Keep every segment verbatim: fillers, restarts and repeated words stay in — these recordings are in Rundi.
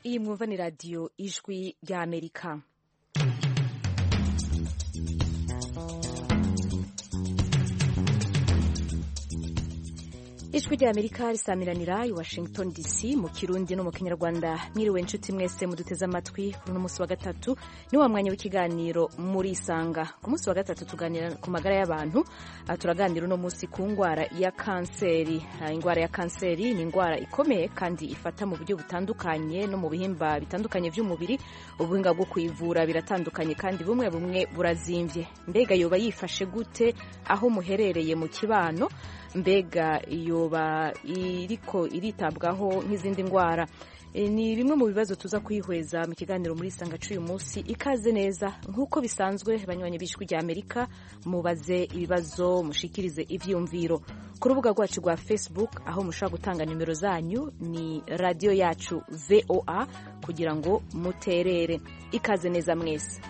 iyi mwumva ni radiyo ijwi ry'Amerika. ijwi ry'Amerika risamiranira i Washington D C mu Kirundi no mu Kinyarwanda. Mwiriwe inshuti mwese muduteze amatwi kuri uno munsi wa gatatu ni wa mwanya w'ikiganiro muri Isanga. Ku munsi wa gatatu tuganira ku magara y'abantu, turaganira uno munsi ku ngwara ya kanseri. Ingwara ya kanseri ni ingwara ikomeye kandi ifata mu buryo butandukanye no mu bihimba bitandukanye by'umubiri. Ubuhinga bwo kuyivura biratandukanye kandi bumwe bumwe burazimvye. Mbega yoba yifashe gute aho muherereye mu kibano? Mbega yoba iriko iritabwaho nk'izindi ngwara? E, ni bimwe mu bibazo tuza kwihweza mu kiganiro muri Isanga cy'uyu munsi. Ikaze neza nk'uko bisanzwe banywanyi b'ijwi ry'Amerika, mubaze ibibazo, mushikirize ivyumviro ku rubuga rwacu rwa Facebook, aho mushobora gutanga nimero zanyu ni radio yacu V O A kugira ngo muterere. Ikaze neza mwese.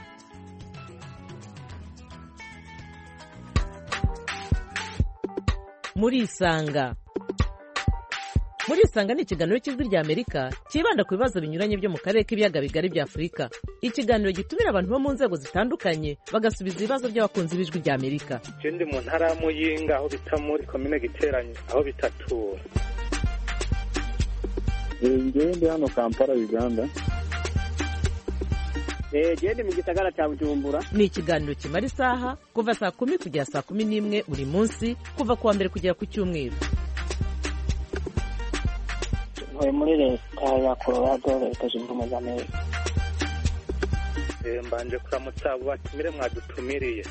Muri Isanga. Muri Isanga ni ikiganiro cy'ijwi ry'Amerika kibanda ku bibazo binyuranye byo mu karere k'ibiyaga bigari bya Afurika. Ikiganiro gitumira abantu bo mu nzego zitandukanye bagasubiza ibibazo by'abakunzi b'ijwi ry'Amerika. Je ndi mu ntara ya Muyinga, aho bita muri komine Giteranyi, aho bitatura. Ngewe ndi hano Kampala, Uganda. Eh, je mu gisagara cya Bujumbura. Ni ikiganiro kimara isaha kuva saa kumi kugera saa kumi n'imwe buri munsi, kuva kuwa mbere kugera ku cyumweru. Ntuye muri leta ya Colorado, leta zunze ubumwe za Amerika. Eh, mbanje kuramutsa abo batumire mwadutumiriye.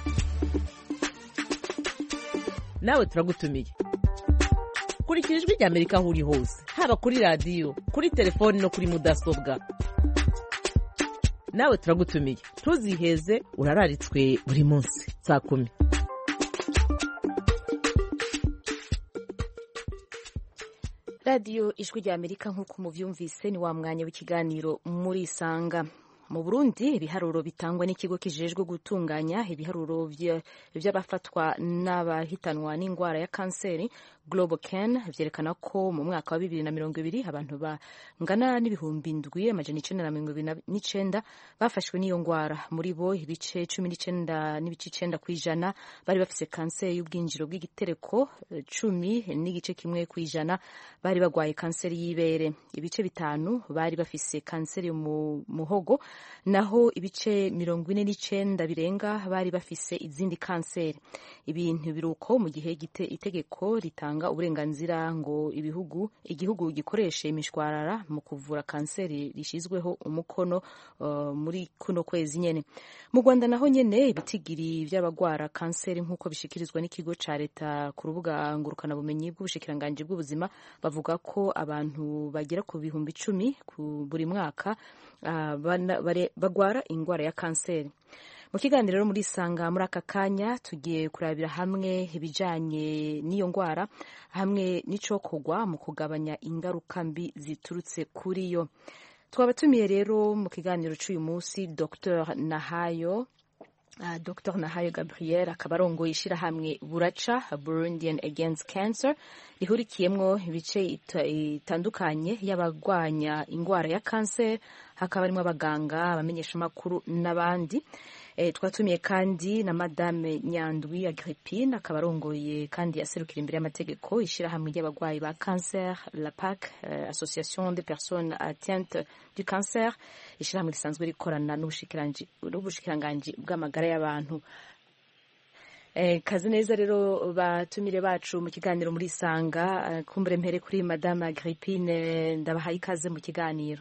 Nawe turagutumiye. Kurikira ijwi ry'Amerika aho uri hose, haba kuri radio, kuri telefoni no kuri mudasobwa. Nawe turagutumiye. Ntuziheze, urararitswe buri munsi saa kumi. Radio ijwi ry'Amerika nk'uko muvyumvise ni wa mwanya w'ikiganiro muri Isanga. Mu Burundi ibiharuro bitangwa n'ikigo kijejwe gutunganya ibiharuro vy'abafatwa n'abahitanwa n'ingwara ya kanseri Global Can vyerekana ko mu mwaka wa bibiri na mirongo ibiri abantu bangana n'ibihumbi indwi amajana icenda na mirongo ibiri n'icenda bafashwe n'iyo ngwara. Muri bo ibice cumi n'icenda n'ibice icenda kw'ijana bari bafise kanseri y'ubwinjiro bw'igitereko, cumi n'igice kimwe kw'ijana bari bagwaye kanseri y'ibere, ibice bitanu bari bafise kanseri mu muhogo, naho ibice mirongo ine n'icenda birenga bari bafise izindi kanseri. Ibintu biruko mu gihe itegeko ritanga uburenganzira ngo ibihugu igihugu gikoreshe imishwarara mu kuvura kanseri rishizweho umukono uh, muri kuno kwezi nyene. Mu Rwanda naho nyene ibitigiri by'abagwara kanseri nk'uko bishikirizwa n'ikigo ca leta ku rubuga ngurukana bumenyi bw'ubushikiranganje bw'ubuzima, bavuga ko abantu bagera ku bihumbi icumi ku buri mwaka uh, bagwara ingwara ya kanseri. Mu kiganiro rero muri Isanga muri aka kanya tugiye kurabira hamwe ibijanye n'iyo ngwara hamwe n'icokogwa mu kugabanya ingaruka mbi ziturutse kuri yo. Twabatumiye rero mu kiganiro cy'uyu munsi Docteur Nahayo Uh, Docteur Nahayo Gabriel akaba arongoye ishirahamwe Buraca Burundian Against Cancer rihurikiyemwo ibice itandukanye y'abagwanya ingwara ya kanseri, hakaba harimo abaganga, abamenyesha makuru n'abandi. E, twatumiye kandi na Madame Nyandwi Agrippine akaba arongoye kandi aserukira imbere y'amategeko ishirahamwe ry'abagwayi ba cancer la P A C, uh, Association des personnes atteintes du cancer, ishirahamwe risanzwe rikorana n'ubushikiranganji bw'amagara y'abantu. Eh, kazi neza rero batumire bacu mu kiganiro muri Isanga. Uh, kumbure mpere kuri Madame Agrippine, ndabahaye ikaze mu kiganiro.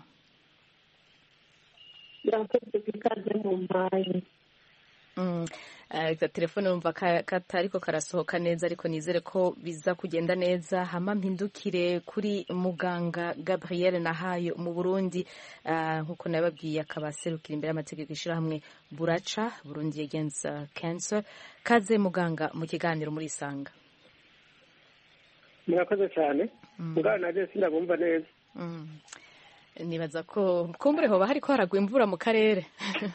Yakoze ikaze mu mbaye. Mm. Uh, telefone numva katariko karasohoka neza, ariko nizere ko biza kugenda neza. Hama mpindukire kuri muganga Gabriel Nahayo mu Burundi, uh, nkuko nababwiye akaba aserukira imbere y'amategeko ishirahamwe Buraca Burundi Against uh, Cancer. Kaze muganga mu kiganiro muri Isanga. Murakoze cyane. Muganga naje sindabumva neza. Mm. Nibaza ko kumbure hoba hariko haragwa imvura mu karere.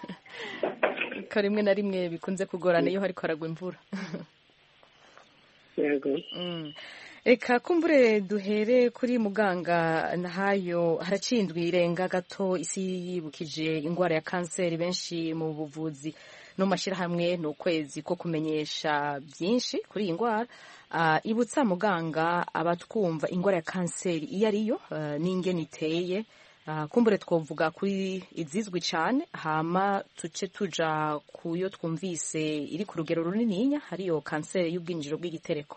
Karimwe na rimwe bikunze kugorana iyo hariko haragwa imvura. yego reka kumbure duhere kuri muganga Nahayo. haraciye indwi irenga gato isi yibukije indwara ya kanseri. Benshi mu buvuzi no mu mashyirahamwe ni ukwezi ko kumenyesha byinshi kuri iyi ndwara. Uh, ibutsa muganga abatwumva indwara ya kanseri iyo ariyo uh, n'ingene iteye. Uh, kumbure twovuga kuri izizwi cyane hama tuce tuja kuyo twumvise iri ku rugero runininya hariyo kanseri y'ubwinjiro bw'igitereko.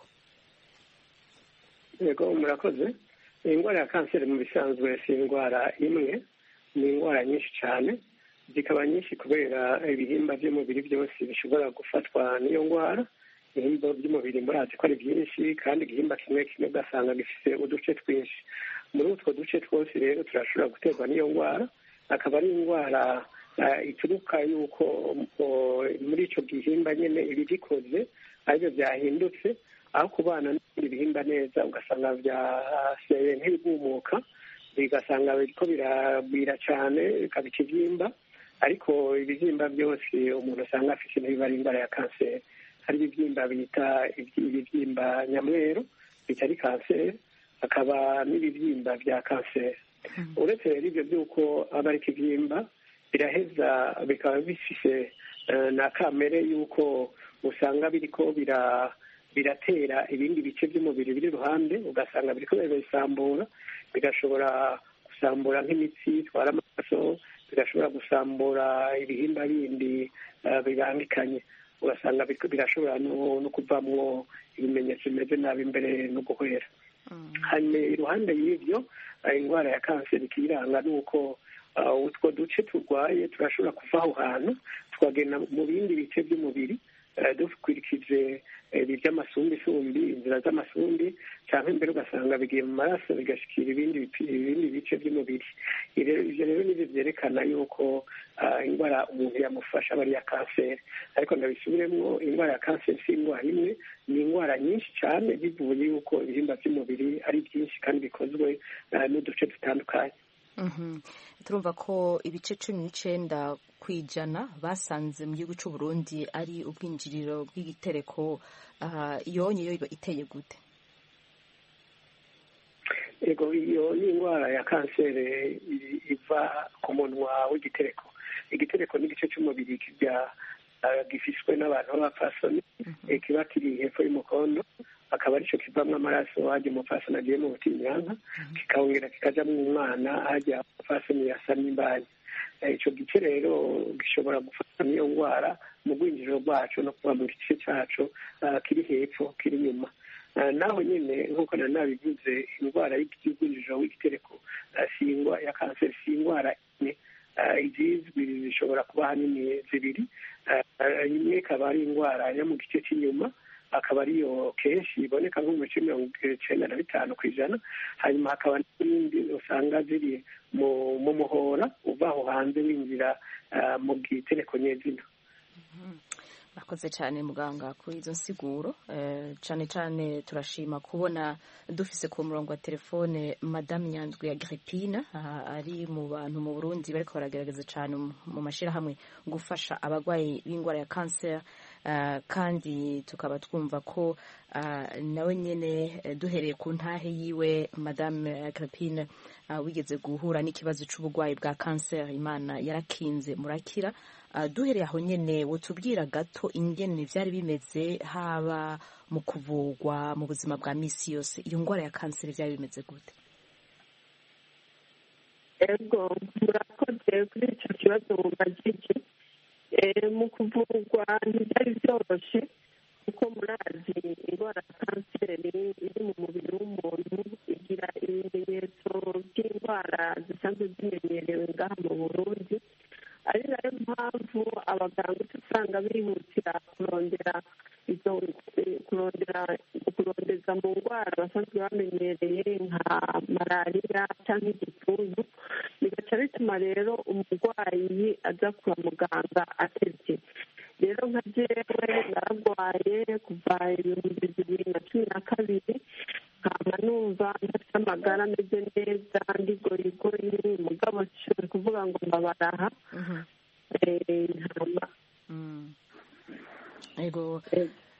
yego murakoze. indwara ya kanseri mu bisanzwe si indwara imwe, ni indwara nyinshi cyane, zikaba nyinshi kubera ibihimba by'umubiri byose bishobora gufatwa n'iyo ndwara. ibihimba by'umubiri murazi ko ari byinshi, kandi igihimba kimwe kimwe ugasanga gifite uduce twinshi. muri utwo duce twose rero turashobora guterwa n'iyo ndwara. akaba ari indwara ituruka yuko muri icyo gihimba nyine ibigikoze aribyo byahindutse, aho kubana n'ibindi bihimba neza ugasanga byaseye nk'ibigumuka, bigasanga biriko biragwira cyane bikaba ikibyimba. ariko ibibyimba byose umuntu asanga afite ntibiba ari indwara ya kanseri. hari ibibyimba bita ibibyimba nyamweru bitari kanseri, hakaba n'ibibyimba bya kanseri. uretse rero ibyo by'uko aba ari ikibyimba, biraheza bikaba bifise na kamere y'uko usanga biriko bira biratera ibindi bice by'umubiri biri iruhande, ugasanga biriko birabisambura, bigashobora gusambura nk'imitsi itwara amaraso, bigashobora gusambura ibihimba bindi bibangikanye, ugasanga birashobora no kuvamwo ibimenyetso bimeze nabi imbere no guhera. hanyuma iruhande y'ibyo indwara ya kanseri ikiranga ni uko utwo duce turwaye turashobora kuva aho hantu tukagenda mu bindi bice by'umubiri dukurikije ibi by'amasumbisumbi, inzira z'amasundi, cyangwa imbere ugasanga bigiye mu maraso bigashikira ibindi ibindi bice by'umubiri. ibyo rero nibyo byerekana yuko indwara umuntu yamufasha aba ari iya kanseri. ariko ndabisubiremo, indwara ya kanseri si indwara imwe, ni indwara nyinshi cyane bivuye yuko ibihimba by'umubiri ari byinshi kandi bikozwe n'uduce dutandukanye. turumva ko ibice cumi n'icyenda ku ijana basanze mu gihugu cy'u Burundi ari ubwinjiriro bw'igitereko. iyo nyo iteye gute? yego, iyo ni indwara ya kanseri iva ku munwa w'igitereko. igitereko ni igice cy'umubiri gifishwe n'abantu b'abapfasoni, kiba kiri hepfo y'umukondo, akaba aricyo kivamo amaraso hajya umupfasoni agiye mu butinyanka, kikongera kikajyamo umwana hajya umupfasoni yasa n'imbanyi. icyo gice rero gishobora gufata n'iyo ndwara mu rwinjiriro rwacu no kuba mu gice cyacu kiri hepfo kiri inyuma. naho nyine nk'uko nari nabivuze, indwara y'urwinjiriro w'igitereko ya kanseri si indwara imwe, izizwi zishobora kuba ahanini zibiri. imwe ikaba ari indwara yo mu gice cy'inyuma, akaba ariyo kenshi iboneka nko mu bice mirongo icyenda na bitanu ku ijana. hanyuma hakaba n'izindi usanga ziri mu muhora uva aho hanze winjira mu gitereko nyezina. Murakoze cyane muganga kuri izo nsiguro. cyane cyane turashima kubona dufise ku murongo wa telefone Madame Nyandwi Agrippine, ari mu bantu mu Burundi bariko baragerageza cyane mu mashirahamwe gufasha abagwayi b'indwara ya kanseri. Uh, kandi tukaba twumva ko uh, nawe nyene duhereye ku ntahe yiwe Madame Agrippine, uh, wigeze guhura n'ikibazo c'ubugwayi bwa kanseri, Imana yarakinze murakira. Uh, duhereye aho nyene wotubwira gato ingene vyari bimeze haba mu kuvugwa mu buzima bwa misi yose, iyo ndwara ya kanseri vyari bimeze gute? Ego, murakoze kuri ico kibazo mubajije. mu kuvurwa ntibyari byoroshye, kuko murazi indwara ya kanseri iri mu mubiri w'umuntu igira ibimenyetso by'indwara zisanzwe zimenyerewe ngaha mu Burundi. ari nayo mpamvu abaganga usanga bihutira kurondera izo kurondera kurondeza mu ndwara basanzwe bamenyereye nka malariya cyangwa igituntu, bigaca bituma rero umurwayi aza kwa muganga atevye. rero nka jewe naragwaye kuva ibihumbi bibiri na cumi na kabiri, nkaba numva ntafite amagara ameze neza, ndigorigori, mugabo nshobora kuvuga ngo mbabaraha. Ego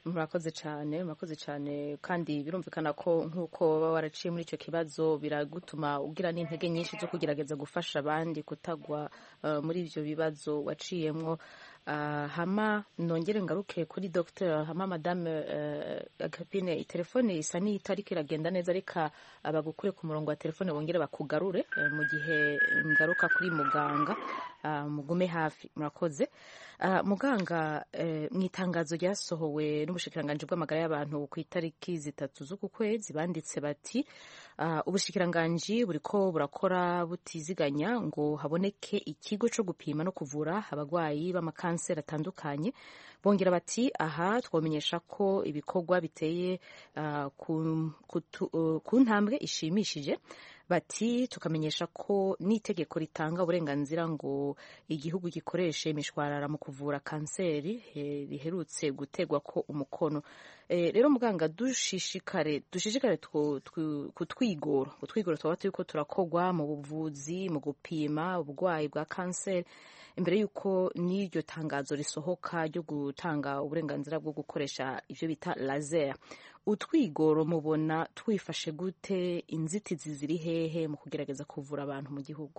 murakoze cyane murakoze cyane kandi birumvikana ko nk'uko baba waraciye muri icyo kibazo biragutuma ugira n'intege nyinshi zo kugerageza gufasha abandi kutagwa uh, muri ibyo bibazo waciyemwo. Uh, hama nongere ngaruke kuri Docteur Hama Madame uh, Agapine, telefone isa n'itariki iragenda neza, reka abagukure ku murongo wa telefone bongere bakugarure uh, mu gihe ngaruka kuri muganga. Uh, mugume hafi murakoze. Uh, muganga uh, mu itangazo ryasohowe n'ubushikiranganje bw'amagara y'abantu ku itariki zitatu z'uku kwezi banditse bati uh, ubushikiranganje buriko burakora butiziganya ngo haboneke ikigo cyo gupima no kuvura abagwayi b'amakanseri atandukanye. Bongera bati aha twamenyesha ko ibikorwa biteye uh, ku, uh, ku ntambwe ishimishije. Bati tukamenyesha ko n'itegeko ritanga uburenganzira ngo igihugu gikoreshe imishwarara mu kuvura kanseri riherutse gutegwa ko umukono. E, rero muganga dushishikare dushishikare kutwigoro kutwigoro twaba turiko turakogwa mu buvuzi mu gupima ubugwayi bwa kanseri imbere yuko n'iryo tangazo risohoka ryo gutanga uburenganzira bwo gukoresha ivyo bita laser. Utwigoro mubona twifashe gute? Inzitizi ziri hehe mu kugerageza kuvura abantu mu gihugu?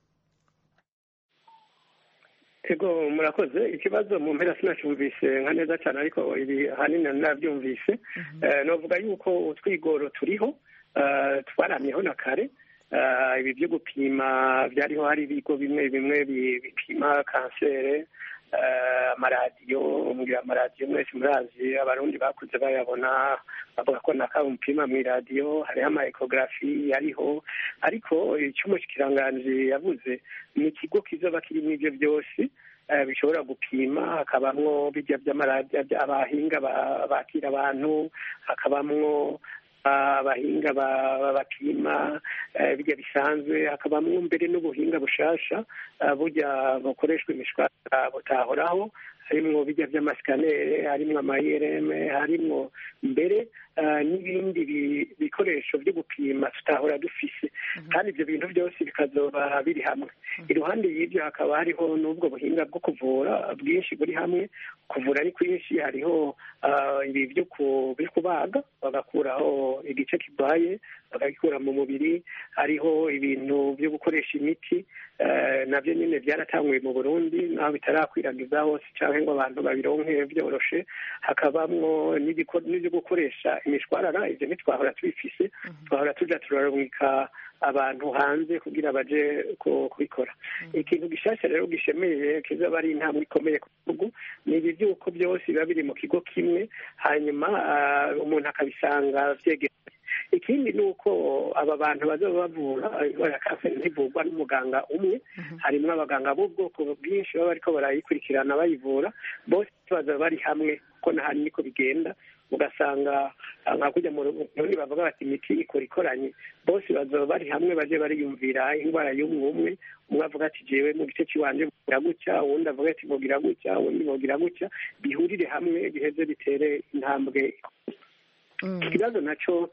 Ego murakoze. Ikibazo mu mpera sinacumvise nka neza cyane, ariko ibi hanini nabyumvise. Eh, novuga yuko utwigoro turiho, uh, twaramyeho na kare. Uh, ibi byo gupima byariho, hari ibigo bimwe bimwe bipima kanseri, amaradiyo umubwira amaradiyo mwese murazi, abarundi bakuze bayabona bavuga ko naka umupima mu radio, hariho ama ecography yariho, ariko icyo umushikiranganje yavuze ni ikigo kizoba kirimo ibyo byose bishobora gupima, hakabamwo bijya by'amaradiyo abahinga bakira abantu, hakabamwo abahinga bapima bijya bisanzwe, hakabamwo mbere n'ubuhinga bushasha burya bukoreshwa imishwara butahoraho, harimwo bijya by'amasikanere, harimwo ama-I R M, harimwo mbere n'ibindi bikoresho byo gupima tutahora dufise, kandi ibyo bintu byose bikazoba biri hamwe. Iruhande y'ibyo hakaba hariho n'ubwo buhinga bwo kuvura bwinshi buri hamwe. Kuvura ni kwinshi, hariho ibi byo kubaga bagakuraho igice kibaye bagakura mu mubiri, hariho ibintu byo gukoresha imiti nabyo nyine byaratanguye mu Burundi naho bitarakwiragiza hose cyangwa ngo abantu babironke byoroshe. Hakabamwo n'ibyo gukoresha imishwarara, ibyo ntitwahora tubifise, twahora tuja turarungika abantu hanze kugira baje kubikora. Ikintu gishasha rero gishemeye kizaba ari intambwe ikomeye ku gihugu ni ibi by'uko byose biba biri mu kigo kimwe, hanyuma umuntu akabisanga vyegereye. Ikindi ni uko aba bantu bazoba bavura indwara ya kanseri ntivurwa n'umuganga umwe, harimo abaganga b'ubwoko bwinshi baba bariko barayikurikirana bayivura, bose bazaba bari hamwe kuko nahari niko bigenda. Ugasanga nka kujya mu rundi bavuga bati imiti ikora ikoranye, bose bazoba bari hamwe baje bariyumvira indwara y'umwe umwe. Umwe avuga ati jewe mu gice kiwanje mugira gutya, uwundi avuga ati mugira gutya, uwundi mugira gutya, bihurire hamwe biheze bitere intambwe. Ikibazo naco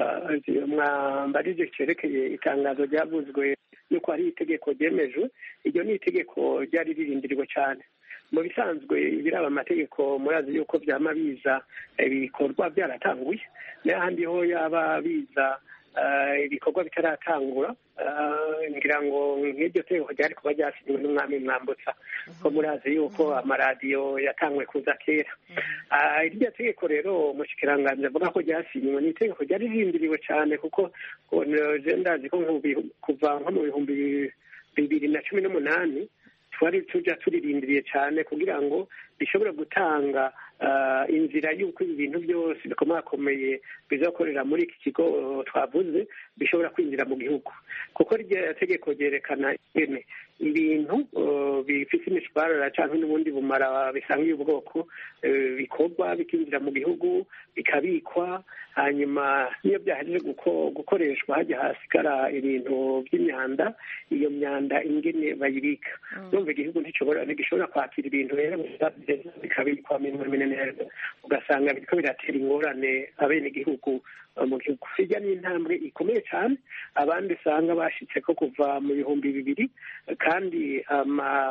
mwambarije cerekeye itangazo ryavuzwe yuko hari itegeko ryemejwe. Iryo ni itegeko ryari ririndirirwa cyane. Mu bisanzwe ibiraba amategeko murazi yuko byama biza ibikorwa byaratanguye, n'ahandi ho yaba biza ibikorwa bitaratangura. Ngira ngo nk'iryo tegeko ryari kuba ryasinywe n'umwami Mwambutsa, ko murazi yuko amaradiyo yatanguye kuza kera. Iryo tegeko rero umushikiranganje avuga ko ryasinywe, ni itegeko ryari rindiriwe cyane, kuko je ndazi ko kuva nko mu bihumbi bibiri na cumi n'umunani twari tuja turirindiriye cyane kugira ngo bishobora gutanga inzira y'uko ibi bintu byose bikomakomeye bizakorera muri iki kigo twavuze bishobora kwinjira mu gihugu, kuko iryo tegeko ryerekana ingene ibintu bifite imishwarara cyangwa n'ubundi bumara bisangiye ubwoko bikorwa bikinjira mu gihugu bikabikwa, hanyuma niyo byahejeje gukoreshwa hajya hasigara ibintu by'imyanda, iyo myanda ingene bayibika. Numva igihugu ntigishobora ntigishobora kwakira ibintu rero bikabikwa neza, ugasanga biriko biratera ingorane abene igihugu mu gihugu. Hirya ni intambwe ikomeye cyane abandi usanga bashitse ko kuva mu bihumbi bibiri, kandi ama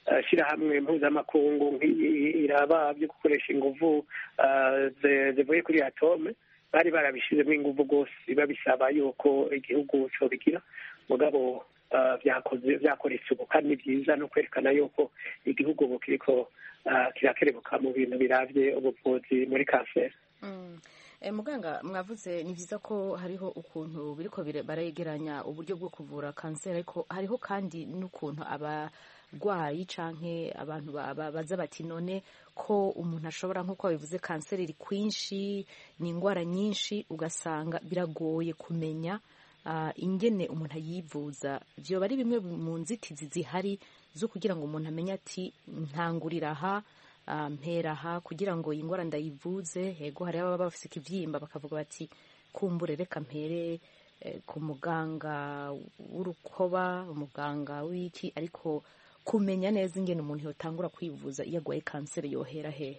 shyirahamwe mpuzamakungu iraba byo gukoresha inguvu zivuye kuri atome bari barabishyizemo inguvu rwose babisaba yuko igihugu cyobigira mugabo byakoze byakoretse ubu kandi ni byiza no kwerekana yuko igihugu ubu kiriko kirakerebuka mu bintu biravye ubuvuzi muri kanseri. Muganga mwavuze ni byiza ko hariho ukuntu biriko baregeranya uburyo bwo kuvura kanseri ariko hariho kandi n'ukuntu abarwayi canke abantu baza bati none ko umuntu ashobora nk'uko babivuze kanseri iri kwinshi ni indwara nyinshi ugasanga biragoye kumenya ingene umuntu ayivuza vyoba ari bimwe mu nzitizi zihari zo kugira ngo umuntu amenye ati ntangurira aha mpera aha kugira ngo iyi ndwara ndayivuze yego hari ababa bafise ikivyimba bakavuga bati kumbure reka mpere ku muganga w'urukoba umuganga w'iki ariko kumenya neza ingene umuntu yotangura kwivuza iyo agwaye kanseri yohera hehe.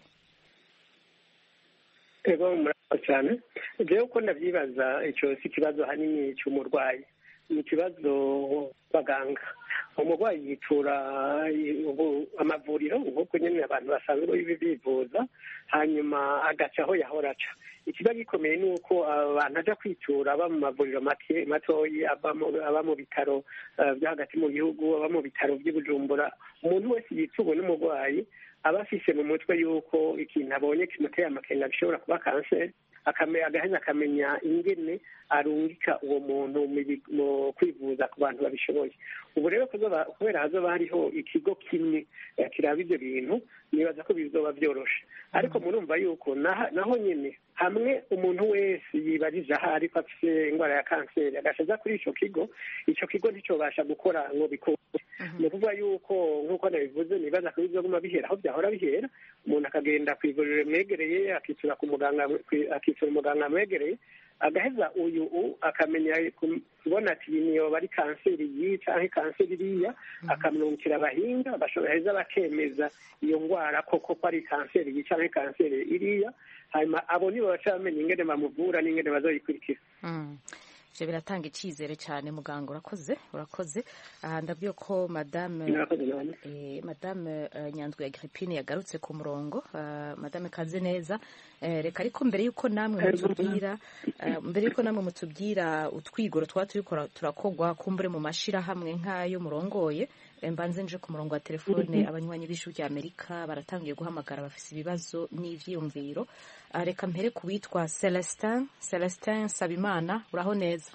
Ego murakoze cyane jewe uko ndavyibaza ico si ikibazo hanini c'umurwayi ni ikibazo baganga umurwayi yitura amavuriro nk'uko nyine abantu basanzwe bivuza hanyuma agaca aho yahora aca ikiba gikomeye ni uko abantu aja kwitura aba mu mavuriro matoyi aba mu bitaro byo hagati mu gihugu aba mu bitaro by'i Bujumbura umuntu wese yituwe n'umurwayi aba afise mu mutwe yuko ikintu abonye kimuteye amakenga bishobora kuba kanseri agaheza akamenya ingene arungika uwo muntu mu kwivuza ku bantu babishoboye. Ubu rero kubera hazoba hariho ikigo kimwe kiraba ivyo bintu nibaza ko bizoba vyoroshe ariko murumva yuko naho nyene hamwe umuntu wese yibarije aho ariko afise indwara ya kanseri agashaza kuri ico kigo ico kigo nticobasha gukora ngo bikore ni ukuvuga yuko nk'uko nabivuze nibaza ko bizoguma bihera aho byahora bihera umuntu akagenda kw'ivuriro rimwegereye akitura ku muganga akitura umuganga amwegereye agaheza uyu u akamenya kubona ati niyo bari kanseri iyi canke kanseri iriya akamwungikira abahinga bashobora bakemeza iyo ndwara koko ko ari kanseri iyi canke kanseri iriya hanyuma abo nibo baca bamenya ingene bamuvura n'ingene bazoyikurikira. ivyo biratanga icizere cyane muganga urakoze urakoze ndabwiye ko madame eh, madame uh, Nyandwi Agrippine yagarutse ku murongo uh, madame kaze neza eh, reka ariko mbere yuko namwe mutubwira uh, mbere yuko namwe mutubwira utwigoro twa turiko turakogwa kumbure mu mashira hamwe nkayo murongoye mbanze nje ku murongo wa telefone abanywanyi b'ishu rya Amerika baratangiye guhamagara bafise ibibazo n'ivyiyumviro reka mpere kubitwa Celestin Celestin Sabimana uraho neza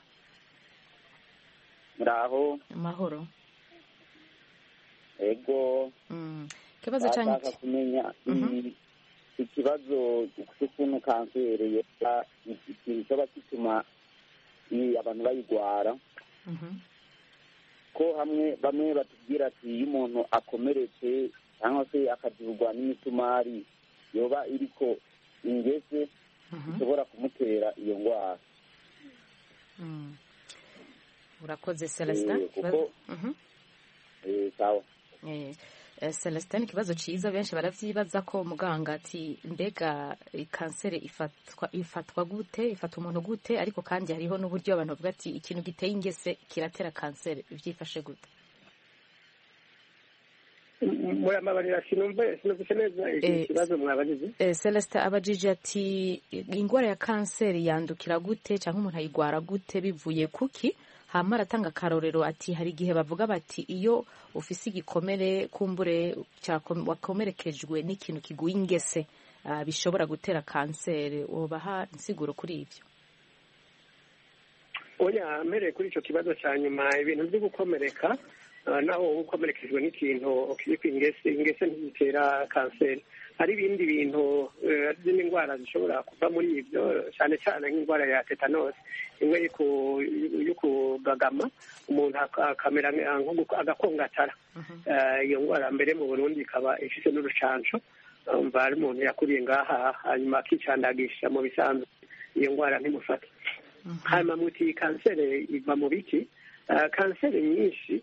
muraho mahoro ego mm kibazo cyane kumenya ikibazo cy'ukuntu kanseri ya ikibazo kituma abantu bayigwara ko hamwe bamwe batubwira ati iyo umuntu akomeretse cyangwa se akadurwa n'imisumari yoba iriko ingese ishobora kumutera iyo ndwara. Urakoze Celestin. Sawa. Celestin ikibazo ciza benshi baravyibaza ko muganga ati mbega kanseri ifatwa ifatwa gute ifata umuntu gute ariko kandi hariho n'uburyo abantu bavuga ati ikintu giteye ingese kiratera kanseri ivyifashe gute. Muramabarira sinumva sinumvise neza ikibazo mwabajije. Eh Celestin abajije ati ingwara ya kanseri yandukira gute cyangwa umuntu ayigwara gute bivuye kuki hama aratanga karorero ati hari igihe bavuga bati iyo ufise igikomere kumbure wakomerekejwe n'ikintu kiguye ingese uh, bishobora gutera kanseri ubaha insiguro kuri ivyo. Oya mere kuri ico kibazo ca nyuma ibintu byo gukomereka uh, naho ukomerekejwe n'ikintu kiri kwingese ingese ntitera kanseri hari ibindi bintu by'indwara zishobora kuva muri ibyo cyane cyane nk'indwara ya tetanus imwe yo kugagama umuntu akamera agakongatara iyo ndwara mbere mu Burundi ikaba ifite n'urucanco umva ari umuntu yakuriye ngaha hanyuma akicandagisha mu bisanzwe iyo ndwara ntimufata hanyuma muti kanseri iva mu biki kanseri nyinshi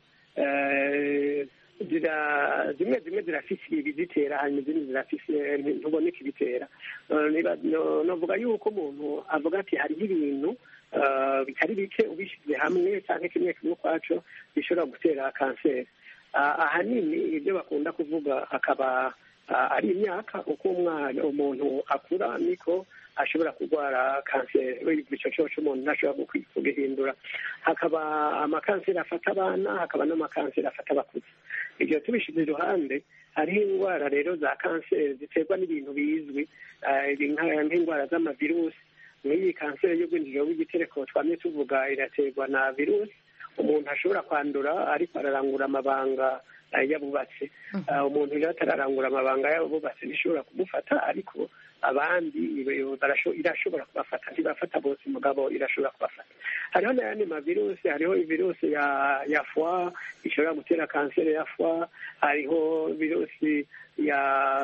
zira zimwe zimwe zirafise ibizitera hanyuma izindi zirafise ntuboneka ibitera novuga yuko umuntu avuga ati hariho ibintu bitari bike ubishyize hamwe cyangwa kimwe kimwe ukwaco bishobora gutera kanseri ahanini ibyo bakunda kuvuga akaba ari imyaka uko umwana umuntu akura niko ashobora kurwara kanseri icyo cyose umuntu ntashobora kugihindura. hakaba amakanseri afata abana, hakaba n'amakanseri afata abakuze. ibyo tubishyize iruhande, hariho indwara rero za kanseri ziterwa n'ibintu bizwi nk'indwara z'amavirusi. nk'iyi kanseri y'ubwinjiriro bw'igitereko twamye tuvuga iraterwa na virusi umuntu ashobora kwandura ariko ararangura amabanga y'abubatsi. umuntu rero atararangura amabanga y'abubatsi ntishobora kumufata, ariko abandi irashobora kubafata, ntibafata bose mugabo irashobora kubafata. hariho n'ayandi mavirusi, hariho virusi ya ya foie ishobora gutera kanseri ya foie, hariho virusi ya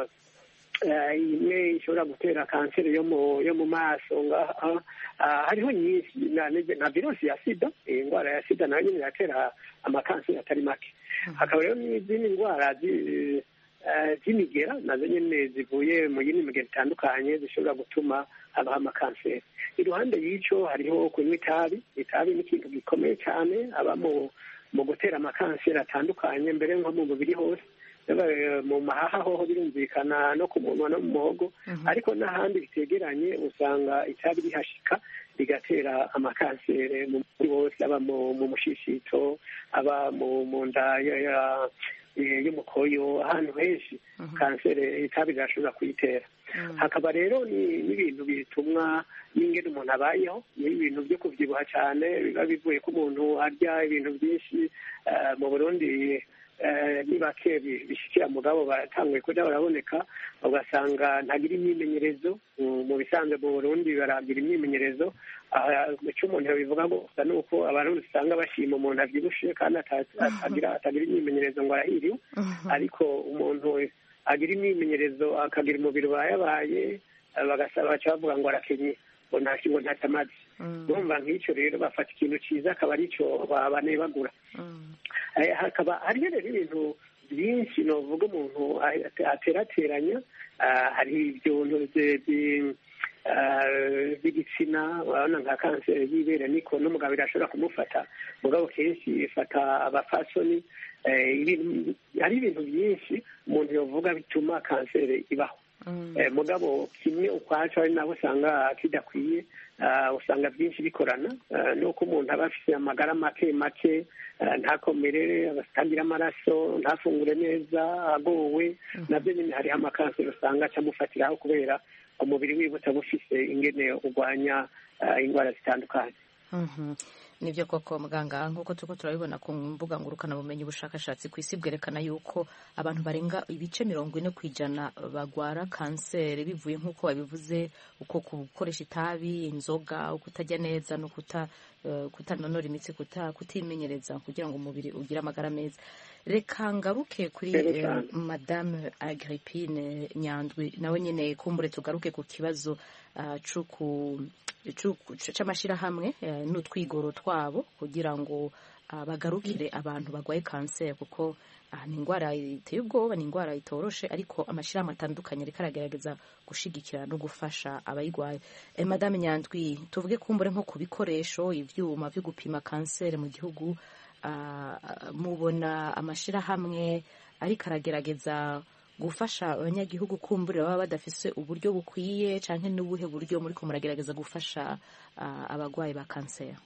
imwe ishobora gutera kanseri yo mu yo mu maso ngaha. hariho nyinshi na virusi ya sida, indwara ya sida nayo nyine iratera amakanseri atari make. hakaba rero n'izindi ndwara z'imigera nazo nyine zivuye mu yindi migera itandukanye zishobora gutuma habaho amakanseri. iruhande y'icyo hariho kunywa itabi. itabi ni ikintu gikomeye cyane aba mu gutera amakanseri atandukanye, mbere nko mu mubiri hose. mu mahaha hoho birumvikana no ku munwa no mu muhogo, ariko n'ahandi bitegeranye usanga itabi rihashika rigatera amakanseri mu mubiri wose, aba mu mushishito, aba mu nda y'umukoyo, ahantu henshi kanseri itabi rirashobora kuyitera. hakaba rero n'ibintu bitumwa n'ingene umuntu abayeho, n'ibintu byo kuvyibuha cyane biba bivuye ko umuntu arya ibintu byinshi. mu Burundi ni bake bishikira mugabo baratanguye kuja baraboneka, ugasanga ntagira imyimenyerezo. mu bisanzwe mu Burundi baragira imyimenyerezo. icyo umuntu yabivuga gusa ni uko abantu usanga bashima umuntu avyibushe kandi atagira atagira imyimenyerezo ngo arahiriwe, ariko umuntu agira imyimenyerezo akagira umubiri ubayabaye bagasaba baca bavuga ngo arakenye, ngo ntakingo ntatamazi. urumva nk'icyo rero bafata ikintu cyiza akaba aricyo banebagura. hakaba hariho rero ibintu byinshi novuga umuntu aterateranya. hari ibyondo by'igitsina, urabona nka kanseri y'ibere niko n'umugabo irashobora kumufata, mugabo kenshi ifata abafasoni. hari ibintu byinshi umuntu yovuga bituma kanseri ibaho. mugabo kimwe ukwacu ari nabo usanga kidakwiye, usanga byinshi bikorana nuko umuntu aba afite amagara make make, ntakomerere, atagira amaraso, ntafungure neza, agowe. nabyo nyine hariho amakanseri usanga acamufatiraho kubera umubiri wiwe utaba ufise ingene urwanya indwara zitandukanye. nibyo koko muganga, nk'uko turiko turabibona ku mbuga ngurukanabumenyi, ubushakashatsi ku isi bwerekana yuko abantu barenga ibice mirongo ine ku ijana bagwara kanseri bivuye nk'uko babivuze, uko gukoresha itabi, inzoga, kutajya neza no kuta kutanonora imitsi, kutimenyereza kugira ngo umubiri ugire amagara meza. reka ngaruke kuri eh, madame Agrippine Nyandwi, nawe nyine kumbure tugaruke ku kibazo uh, cuku c'amashirahamwe uh, n'utwigoro twabo kugira ngo uh, bagarukire abantu bagwaye kanseri, kuko uh, ni indwara iteye ubwoba, ni indwara itoroshe, ariko amashirahamwe atandukanye ariko aragerageza gushigikira no gufasha abayigwaye. eh, madame Nyandwi, tuvuge kumbure nko ku bikoresho, ivyuma vyo gupima kanseri mu gihugu, uh, mubona amashirahamwe ariko aragerageza gufasha abanyagihugu kumbura baba badafise uburyo bukwiye, canke n'ubuhe buryo muri ko muragerageza gufasha uh, abagwayi ba kanseri?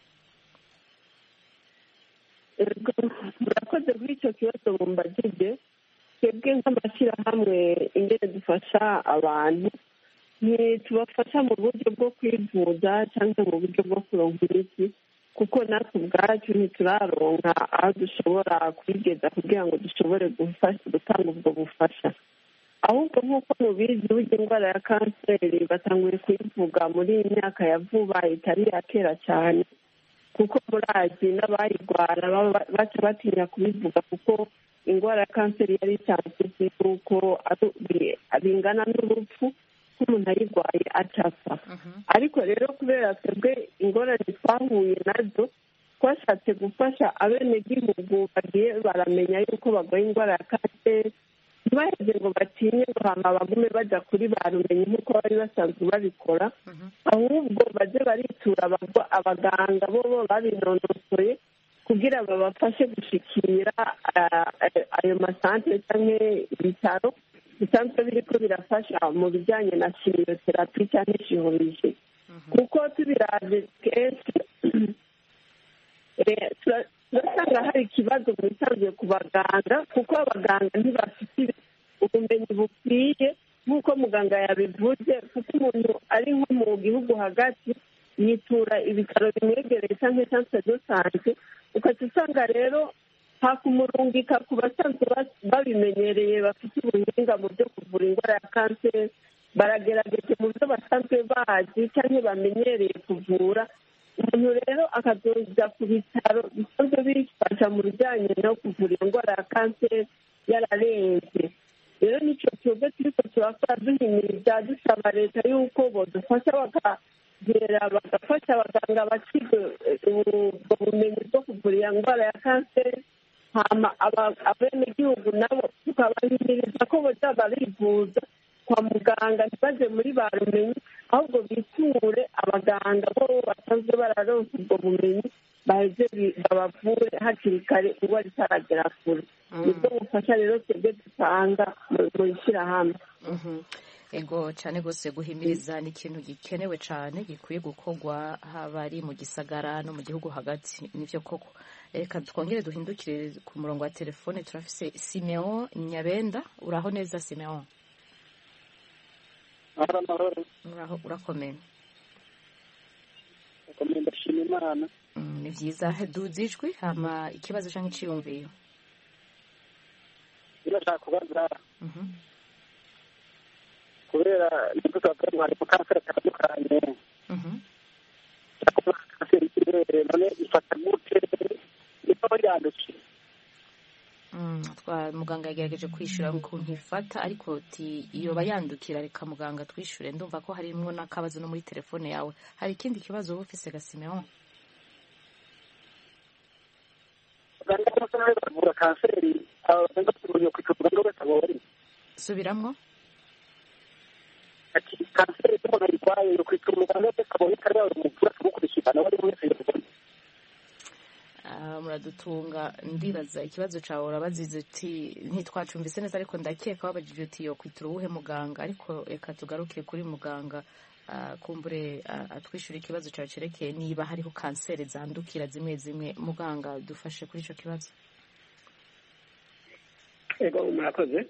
murakoze kuri icyo kibazo mumbagije. twebwe nk'amashyirahamwe ingene dufasha abantu, ntitubafasha mu buryo bwo kwivuza cyangwa mu buryo bwo kuronka imiti, kuko natwe ubwacu ntituraronka aho dushobora kwigeza kugira ngo dushobore gutanga ubwo bufasha. ahubwo nk'uko mubizi, burya indwara ya kanseri batanguye kuyivuga muri iyi myaka ya vuba, itari iya kera cyane, kuko murazi n'abayirwara baca batinya kubivuga, kuko indwara ya kanseri yari isanzwe yuko bingana n'urupfu, umuntu ayirwaye acapfa. ariko rero kubera twebwe ingorane twahuye nazo, twashatse gufasha abenegihugu bagiye baramenya yuko barwaye indwara ya kanseri, ntibaheze ngo batinye ngo hama bagume baja kuri barumenye nk'uko bari basanzwe babikora, ahubwo baje baritura abaganga bobo babinonosoye kugira babafashe gushikira ayo masantere cyangwa ibitaro bisanzwe biriko birafasha mu bijyanye na kimiyoterapi cyangwa chirurgie kuko tubiraje kenshi turasanga hari ikibazo mu bisanzwe ku baganga kuko abaganga ntibafite ubumenyi bukwiye nk'uko muganga yabivuze kuko umuntu ari nko mu gihugu hagati yitura ibitaro bimwegereye cyangwa centre de sante ukaca usanga rero hakumurungika ku basanzwe babimenyereye bafite ubuhinga mu byo kuvura indwara ya kanseri baragerageje mu byo basanzwe bazi cyangwa bamenyereye kuvura umuntu rero akazoza ku bitaro bisanzwe bifasha mu bijyanye no kuvura indwara ya kanseri yararenze rero nicyo twebwe turiko turakora duhimiriza dusaba leta y'uko bodufasha bakagera bagafasha abaganga bakiga ubwo bumenyi bwo kuvura iyo ndwara ya kanseri hama abenegihugu nabo tukabahimiriza ko boza barivuza kwa muganga ntibaje muri ba rumenyi ahubwo biture abaganga bo basanzwe bararonsa ubwo bumenyi baheze babavure hakiri kare indwara itaragera kure nibwo bufasha rero twebwe dutanga mu ishyirahamwe ego cyane rwose guhimiriza ni ikintu gikenewe cyane gikwiye gukorwa haba ari mu gisagara no mu gihugu hagati nivyo koko reka twongere duhindukire ku murongo wa telefone turafise Simeon Nyabenda uraho neza Simeon uraho urakomeye urakomeye ndashima Imana ni vyiza duze ijwi hama ikibazo canke iciyumviyo birashaka kubaza kubera nibwo twavuga ngo hari kanseri atandukanye kanseri y'ibere none ifata gute niba yandukiye twa muganga yagerageje kwishura ukuntu ifata ariko ti iyo bayandukira reka muganga twishure ndumva ko harimwo n'akabazo no muri telefone yawe hari ikindi kibazo uba ufise ga Simeon baganga bose bavura kanseri abaganga tumenye kwitwa ngo batabori subiramwo ati kanseri y'umuntu ayirwaye yo kwitwa umuganga wese abonye kare yawe umuvura kumukurikirana wari wese yabona muradutunga ndibaza ikibazo cawe urabazize uti ntitwacumvise neza ariko ndakeka wabajije uti yo kwitura uwuhe muganga ariko reka tugarukire kuri muganga kumbure atwishyura ikibazo cawe cerekeye niba hariho kanseri zandukira zimwe zimwe muganga dufashe kuri ico kibazo ego murakoze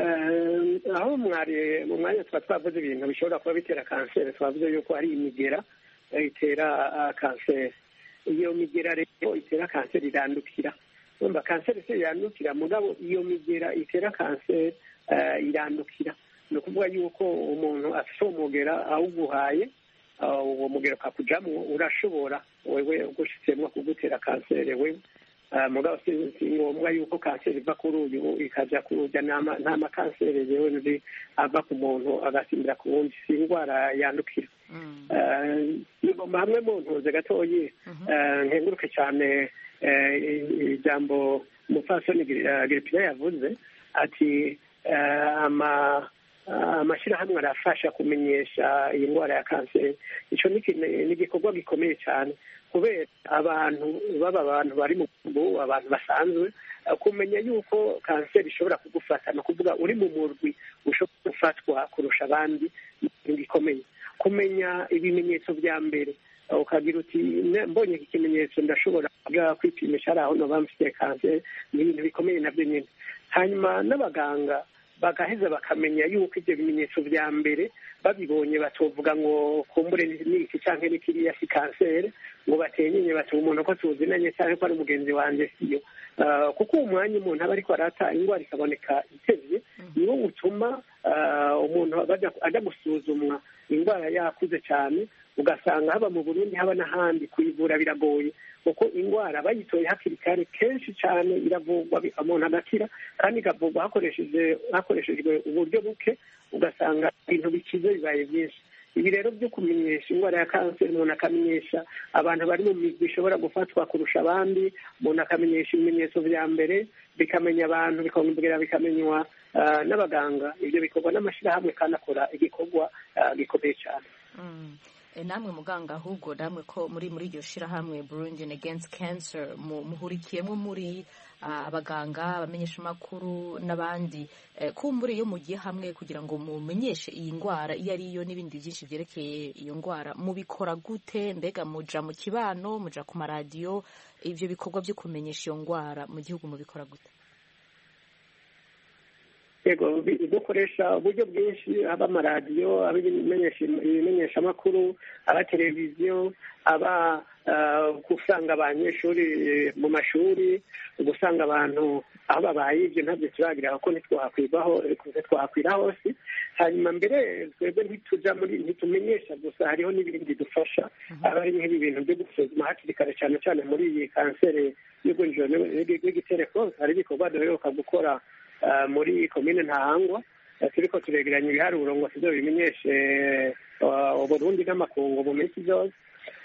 aho mwari mu mwanya tuba twavuze ibintu bishobora kuba bitera kanseri twavuze yuko ari imigera itera kanseri iyo migera rero itera kanseri irandukira urumva kanseri se irandukira mugabo iyo migera itera kanseri irandukira ni ukuvuga yuko umuntu afite umugera awuguhaye uwo mugera ukakujamwo urashobora wewe ugushitsemo kugutera kanseri wewe mugabo si ngombwa yuko kanseri iva kuri uyu ikaja kuruja nta makanseri yewe nzi ava ku muntu agasimbira ku wundi si indwara yandukira nigomba hamwe mu ntuze gatoyi nkenguruke cyane ijambo umupfasoni Giripina yavuze ati amashyirahamwe arafasha kumenyesha iyi ndwara ya kanseri icyo ni igikorwa gikomeye cyane kubera abantu baba abantu bari mu murwi abantu basanzwe kumenya yuko kanseri ishobora kugufata ni ukuvuga uri mu murwi ushobora gufatwa kurusha abandi gikomeye kumenya ibimenyetso bya mbere ukagira uti mbonye iki kimenyetso ndashobora kwipimisha ari aho noba mfite kanseri ni ibintu bikomeye nabyo nyine hanyuma n'abaganga bagaheza bakamenya yuko ibyo bimenyetso bya mbere babibonye batovuga ngo kumbure n'iki cyangwa n'ikiriya si kanseri ngo batenyenye bati umuntu ko tuzinanye cyangwa ko ari mugenzi wanjye siyo kuko uwo mwanya umuntu aba ariko arata indwara ikaboneka itevye niwo utuma umuntu ajya gusuzumwa indwara yakuze cyane ugasanga haba mu Burundi haba n'ahandi kuyivura biragoye kuko indwara bayitoye hakiri kare kenshi cyane iravurwa umuntu agakira kandi ikavurwa hakoresheje hakoreshejwe uburyo buke ugasanga ibintu bikize bibaye byinshi ibi rero byo kumenyesha indwara ya kanseri umuntu akamenyesha abantu bari mu migwi ishobora gufatwa kurusha abandi umuntu akamenyesha ibimenyetso bya mbere bikamenya abantu bikongera bikamenywa n'abaganga ibyo bikorwa n'amashyirahamwe kandi akora igikorwa gikomeye cyane namwe muganga ahubwo namwe ko muri muri iryo shirahamwe Burundian Against Cancer muhurikiyemo muri abaganga abamenyesha makuru n'abandi kumbure iyo mugiye hamwe kugira ngo mumenyeshe iyi ndwara iyo ari yo n'ibindi byinshi byerekeye iyo ndwara mubikora gute mbega muja mu kibano muja ku maradiyo ivyo bikorwa byo kumenyesha iyo ndwara mu gihugu mubikora gute? yego dukoresha uburyo bwinshi aba amaradiyo aba ibimenyeshamakuru aba televiziyo aba gusanga abanyeshuri mu mashuri gusanga abantu aho babaye ibyo ntabyo turagira kuko ntitwahakwibaho ntitwahakwira hose hanyuma mbere twebwe ntituja muri ntitumenyesha gusa hariho n'ibindi dufasha aba ari nk'ibi bintu byo gusuzuma hakiri kare cyane cyane muri iyi kanseri y'ugwinjiro n'igitereko hari ibikorwa duheruka gukora muri komine Ntahangwa turiko turegeranya ibiharuro ngo tujye bimenyeshe Uburundi n'amakungu mu minsi yose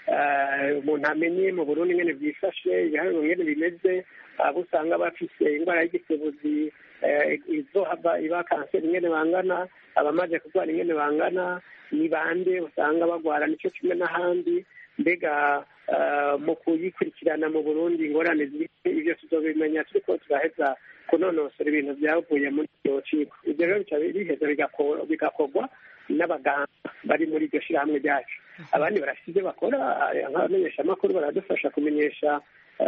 umuntu amenye mu Burundi ngene byifashe ibiharuro ngene bimeze abo usanga bafise indwara y'igisebuzi izohava iba kanseri ngene bangana abamaze kurwara ingene bangana ni bande usanga bagwara nicyo kimwe n'ahandi mbega mu kuyikurikirana mu Burundi ingorane ibyo tuzobimenya turiko turaheza kunonosora ibintu byavuye muri iryo ciko ibyo rero bica biheza bigakorwa n'abaganga bari muri iryo shirahamwe ryacu abandi barafite ibyo bakora nk'abamenyeshamakuru baradufasha kumenyesha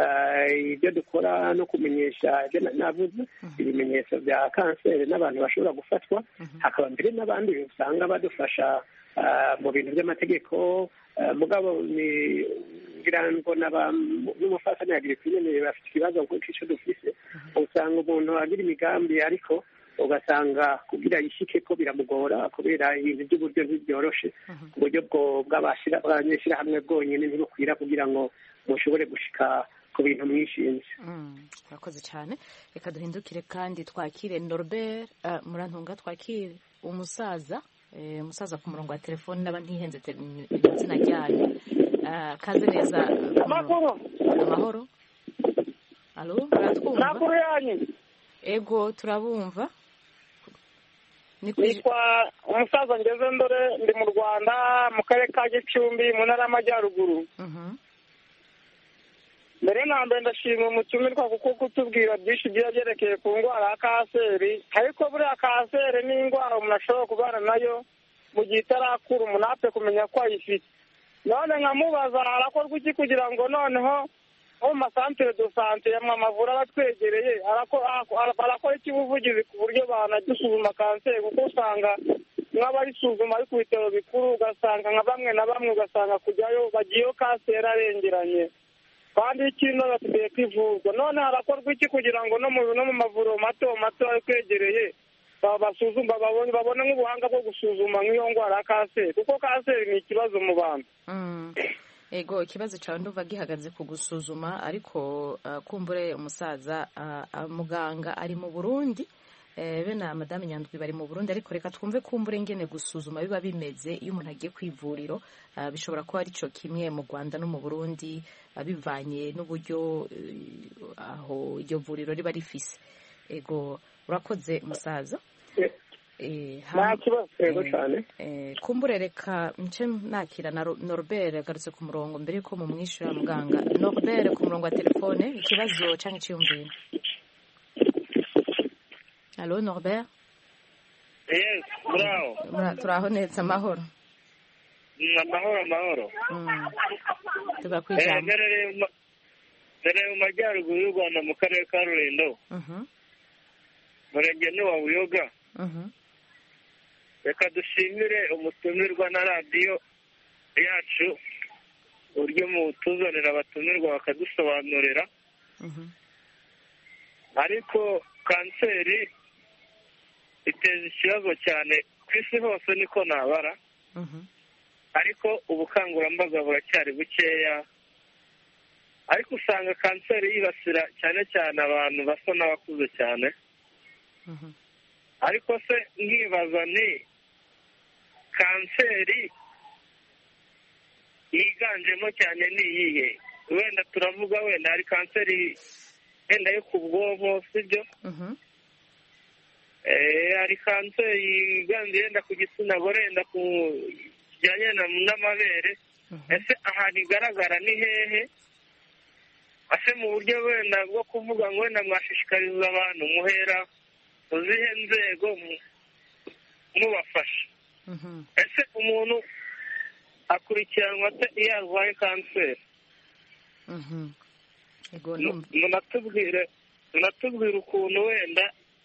ibyo dukora no kumenyesha ibyo navuze ibimenyetso bya kanseri n'abantu bashobora gufatwa hakaba mbere n'abandi usanga badufasha mu bintu by'amategeko mugabo ni ngira ngo n'umufatanya yagira ikinyene bafite ikibazo nk'icyo dufise usanga umuntu agira imigambi ariko ugasanga kugira yishike ko biramugora kubera ibintu by'uburyo ntibyoroshe ku buryo bw'abanyeshyirahamwe bwonyine ntibukwira kugira ngo mushobore gushika ku bintu mwishinze. Murakoze cyane reka duhindukire kandi twakire Norbert Murantunga twakire umusaza umusaza ku murongo wa telefone n'aba ntihenze izina ryanyu kaze neza amahoro amahoro alo muratwumva nakuru yanyu ego turabumva nitwa umusaza ngeze ndore ndi mu Rwanda mu karere ka Gicumbi mu ntara y'Amajyaruguru mbere na mbere ndashimira umutumirwa kuko kutubwira byinshi byerekeye ku ndwara ya kanseri ariko buriya kanseri ni indwara umuntu ashobora kubana nayo mu gihe itarakura umuntu apfe kumenya ko ayifite none nkamubaza harakorwa iki kugira ngo noneho nko mu masantere do sante amavuriro aba atwegereye arakora iki ubuvugizi ku buryo banadusuzuma kanseri kuko usanga nk'abayisuzuma ari ku bitaro bikuru ugasanga nka bamwe na bamwe ugasanga kujyayo bagiyeyo kanseri arengeranye kandi ikintu bafite kwivurwa none harakorwa iki kugira ngo no mu mavuriro mato mato ari kwegereye basuzuma babone babone nk'ubuhanga bwo gusuzuma nk'iyo ndwara ya kanseri kuko kanseri ni ikibazo mu bantu ego ikibazo cyawe nduva gihagaze ku gusuzuma ariko kumbure umusaza muganga ari mu Burundi be na madame Nyandwi bari mu Burundi ariko reka twumve kumbure ngene gusuzuma biba bimeze iyo umuntu agiye kwivuriro bishobora kuba ari cyo kimwe mu Rwanda no mu Burundi bivanye n'uburyo aho iryo vuriro riba rifise ego urakoze umusaza kumbure reka nce nakira na Norbert agarutse ku murongo mbere yuko mu mwishyura muganga Norbert ku murongo wa telefone ikibazo cyangwa icyiyumviro. Allo Norbert? Yes, bravo. Turaho neza amahoro. Amahoro amahoro. Tugakwijana. Mbere mu majyaruguru y'u Rwanda mu karere ka Rulindo. Mhm. Murenge ni wa Buyoga. Mhm. Reka dushimire umutumirwa na radiyo yacu uburyo mu tuzanira abatumirwa bakadusobanurira. Mhm. Ariko kanseri iteza ikibazo cyane ku isi hose niko nabara. Mhm. Ariko ubukangurambaga buracyari bukeya, ariko usanga kanseri yibasira cyane cyane abantu basa n'abakuze cyane. Mhm. Ariko se nkibaza ni kanseri yiganjemo cyane ni iyihe? Wenda turavuga wenda hari kanseri wenda yo ku bwonko sibyo? Mhm. Eh, hari kanseri yiganje yenda ku gitsina gore, yenda ku kijyanye n'amabere ese ahantu igaragara ni hehe ese mu buryo wenda bwo kuvuga ngo wenda mwashishikariza abantu muhera mu zihe nzego mubafasha ese umuntu akurikiranwa ate iyo arwaye kanseri munatubwire munatubwire ukuntu wenda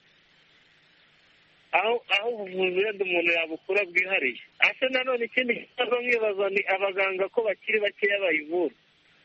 aho aho ubuvuzi wenda umuntu yabukura bwihariye ase nanone ikindi kibazo nkibaza ni abaganga ko bakiri bakeya bayivura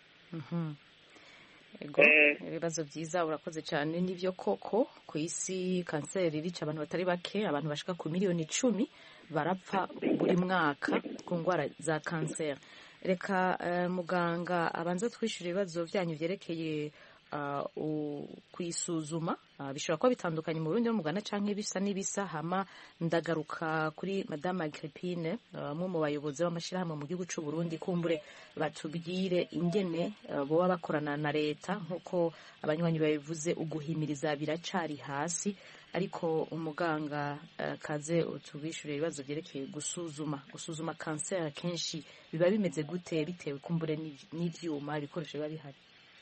ego ibibazo byiza urakoze cyane n'ibyo koko ku isi kanseri irica abantu batari bake abantu bashika ku miliyoni icumi barapfa buri mwaka ku ndwara za kanseri reka muganga abanza twishyura ibibazo byanyu byerekeye kuyisuzuma bishobora kuba bitandukanye mu Burundi no mu Rwanda canke bisa n'ibisa hama ndagaruka kuri Madame Agrippine umwe mu bayobozi b'amashirahamwe mu gihugu cy'u Burundi kumbure batubwire ingene boba bakorana na leta nk'uko abanywanyi babivuze uguhimiriza biracari hasi ariko umuganga kaze utubishure ibibazo byerekeye gusuzuma gusuzuma kanseri kenshi biba bimeze gute bitewe kumbure n'ivyuma ibikoresho biba bihari.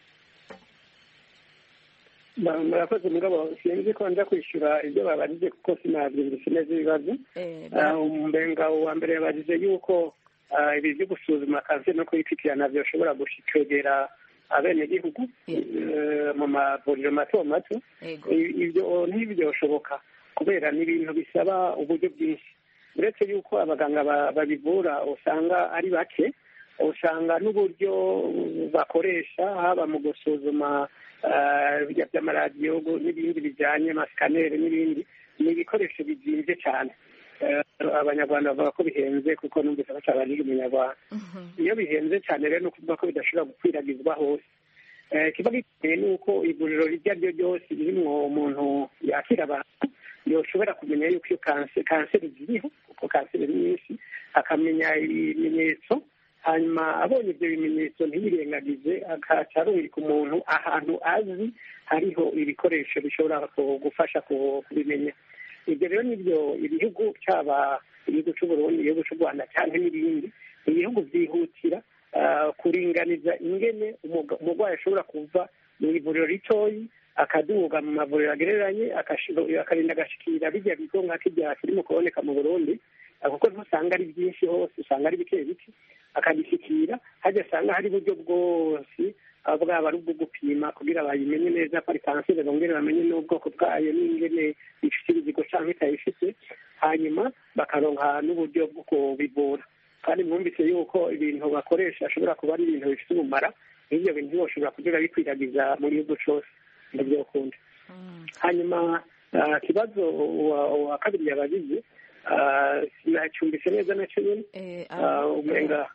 murakoze mugabo sinzi ko nza kwishyura ibyo babajije kuko sinabyumvise neza ibibazo umbenga wa mbere yabajije yuko ibi byo gusuzuma kanseri no kuyikurikirana byoshobora kwegera abenegihugu mu mavuriro mato mato ibyo ntibyoshoboka kubera ni ibintu bisaba uburyo bwinshi uretse yuko abaganga babivura usanga ari bake usanga n'uburyo bakoresha haba mu gusuzuma by'amaradiyo n'ibindi bijyanye amasikaneri n'ibindi ni ibikoresho bizinze cyane abanyarwanda bavuga ko bihenze kuko numvise bashaka niga umunyarwanda iyo bihenze cyane rero ni ukuvuga ko bidashobora gukwiragizwa hose kiba giteye ni uko ivuriro iryo ari ryo ryose ririmo umuntu yakira abantu yoshobora kumenya yuko iyo kanseri ziriho kuko kanseri ni nyinshi akamenya ibimenyetso hanyuma abonye ibyo bimenyetso ntibirengagize akaca arungika umuntu ahantu azi hariho ibikoresho bishobora gufasha kubimenya ibyo rero nibyo ibihugu cyaba igihugu cy'u Burundi igihugu cy'u Rwanda cyangwa n'ibindi ibihugu byihutira kuringaniza ingene umurwayi ashobora kuva mu ivuriro ritoyi akaduga mu mavuriro agereranye akarinda agashikira bijya bigo nka kijya kirimo kuboneka mu Burundi kuko ntusanga ari byinshi hose usanga ari bike bike akagishyikira hajya asanga hari uburyo bwose bwaba ari ubwo gupima kugira bayimenye neza ko ari kanseri bongere bamenye n'ubwoko bwayo n'ingene ifite ibizigo cyangwa itayifite hanyuma bakaronka n'uburyo bwo kubivura kandi mwumvise yuko ibintu bakoresha ashobora kuba ari ibintu bifite umumara n'ibyo bintu bashobora kugira bikwiragiza mu gihugu cyose ndabyo ukunda hanyuma ikibazo wa kabiri yabagize sinacyumvise neza nacyo nyine umenga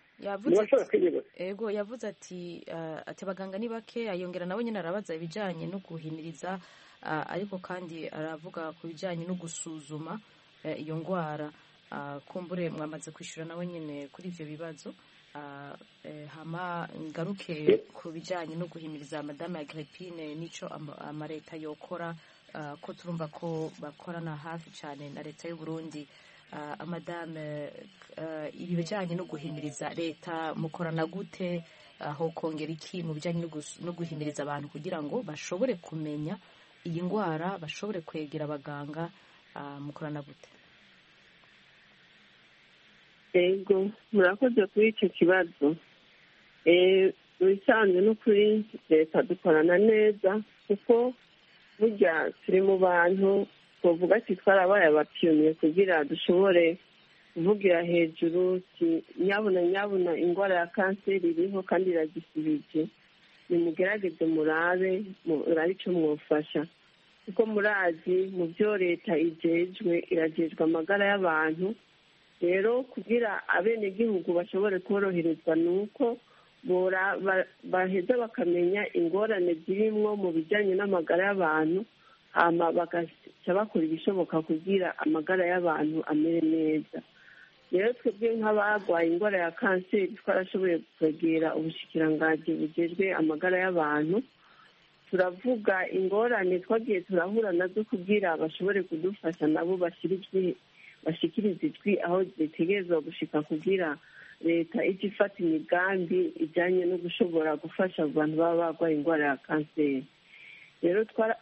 ego yavuze ati ati abaganga ni bake ayongera nawe nyine arabaza ibijyanye no guhimiriza ariko kandi aravuga ku bijyanye no gusuzuma iyo ndwara kumbure mwamaze kwishyura nawe nyine kuri ibyo bibazo hama ngaruke ku bijyanye no guhimiriza Madame Agrippine n'icyo amaleta yokora ko turumva ko bakorana hafi cyane na leta y'u Burundi Madame ibi bijyanye no guhimiriza leta mukorana gute aho kongera iki mu bijyanye no guhimiriza abantu kugira ngo bashobore kumenya iyi ndwara bashobore kwegera abaganga mukorana gute? Ego murakoze kuri icyo kibazo bisanzwe no kuri leta dukorana neza kuko burya turi mu bantu tuvuga ati twarabaye abapiyoniye kugira dushobore kuvugira hejuru nyabuna nyabuna indwara ya kanseri iriho kandi iragisibije nimugerageze murabe murabe icyo mwufasha kuko murazi mu byo leta ijejwe irajejwe amagara y'abantu rero kugira abenegihugu bashobore koroherezwa ni uko baheza bakamenya ingorane zirimwo mu bijyanye n'amagara y'abantu hama bagaca bakora ibishoboka kugira amagara y'abantu amere neza rero twebwe nk'abarwaye indwara ya kanseri twarashoboye kwegera ubushikiranganji bujejwe amagara y'abantu turavuga ingorane twagiye turahura nazo kugira bashobore kudufasha nabo bashyira bashikiriza ijwi aho zitegerezwa gushika kugira leta ijya ifata imigambi ijyanye no gushobora gufasha abantu baba barwaye indwara ya kanseri. rero twara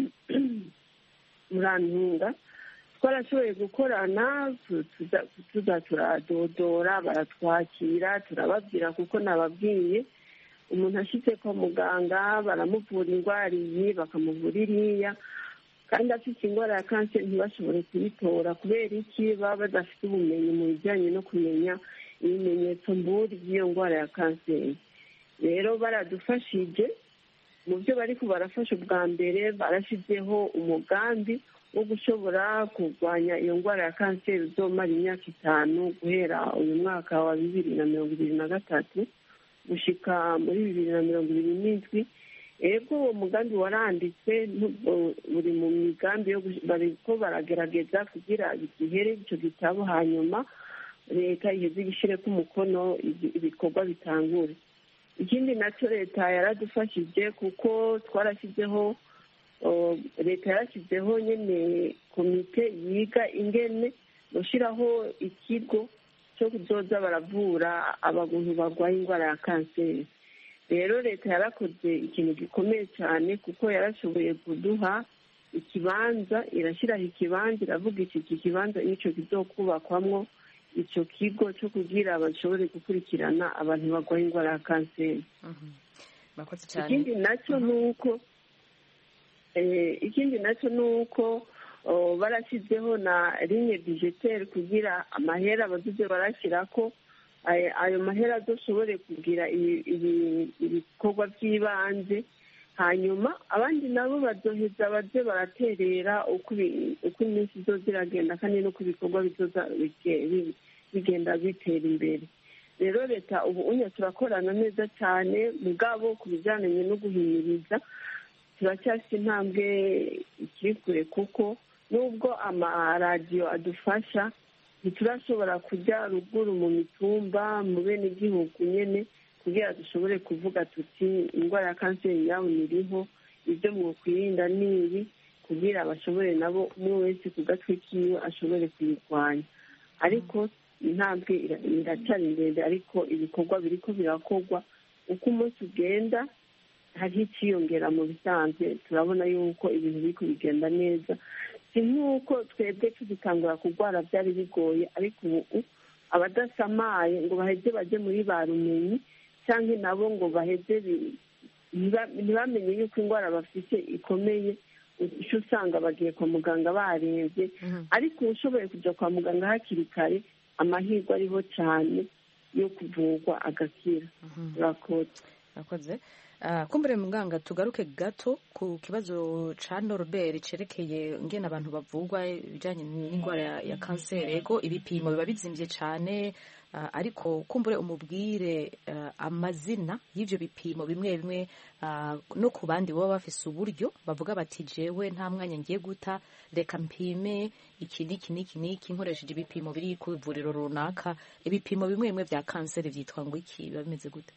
murantunga twarashoboye gukorana tuza turadodora baratwakira turababwira kuko nababwiye umuntu ashitse kwa muganga baramuvura indwara iyi bakamuvura iriya kandi afite indwara ya kanseri ntibashobore kuyitora kubera iki baba badafite ubumenyi mu bijyanye no kumenya ibimenyetso mburi by'iyo ndwara ya kanseri. rero baradufashije mu byo bari barafasha ubwa mbere barashyizeho umugambi wo gushobora kurwanya iyo ndwara ya kanseri uzomara imyaka itanu guhera uyu mwaka wa bibiri na mirongo ibiri na gatatu gushika muri bibiri na mirongo ibiri n'indwi. ego uwo mugambi waranditse buri mu migambi yo bariko baragerageza kugira igihere icyo gitabo hanyuma leta iheze igishireko umukono ibikorwa bitangure. ikindi nacyo leta yaradufashije kuko twarashyizeho leta yarashyizeho nyine komite yiga ingene gushyiraho ikigo cyo kuzoza baravura abantu barwaye indwara ya kanseri. rero leta yarakoze ikintu gikomeye cyane kuko yarashoboye kuduha ikibanza irashyiraho ikibanza iravuga iki kibanza n'icyo kizokubakwamwo icyo kigo cyo kugira bashobore gukurikirana abantu barwaye indwara ya kanseri. ikindi nacyo ni uko ikindi nacyo ni uko barashyizeho na ligne budgetaire kugira amahera abaduze barashyira ko ayo mahera adushobore kugira ibikorwa by'ibanze hanyuma abandi nabo bazoheza baze baraterera uko iminsi izoza iragenda kandi n'uko ibikorwa bizoza bigenda bitera imbere. rero leta ubu unye turakorana neza cyane mugabo ku bijyanye no guhimiriza turacyafite intambwe ikiri kure kuko nubwo amaradiyo adufasha ntiturashobora kujya ruguru mu mitumba mu bene igihugu nyine kugira dushobore kuvuga tuti indwara ya kanseri yawe iriho ibyo mwokwirinda n'ibi kugira bashobore nabo umwe wese ku gatwe kiwe ashobore kuyirwanya. ariko intambwe iracyari ndende ariko ibikorwa biriko birakorwa uko umunsi ugenda hariho ikiyongera mu bisanzwe turabona yuko ibintu biriko bigenda neza. si nk'uko twebwe tugitangura kurwara byari bigoye ariko ubu abadasamaye ngo baheze bajye muri ba rumenyi cyangwa nabo ngo baheze ntibamenye yuko indwara bafite ikomeye icyo usanga bagiye kwa muganga barembye ariko ushoboye kujya kwa muganga hakiri kare amahirwe ariho cyane yo kuvurwa agakira. urakoze. kumbure muganga tugaruke gato ku kibazo ca Norbert cerekeye ngene abantu bavugwa ibijanye n'indwara ya kanseri. ego ibipimo biba bizimvye cane ariko kumbure umubwire amazina y'ivyo bipimo bimwe bimwe no ku bandi baba bafise uburyo bavuga bati jewe nta mwanya ngiye guta reka mpime iki niki niki niki nkoresheje ibipimo biri ku ivuriro runaka. ibipimo bimwe bimwe vya kanseri vyitwa ngo iki biba bimeze gute?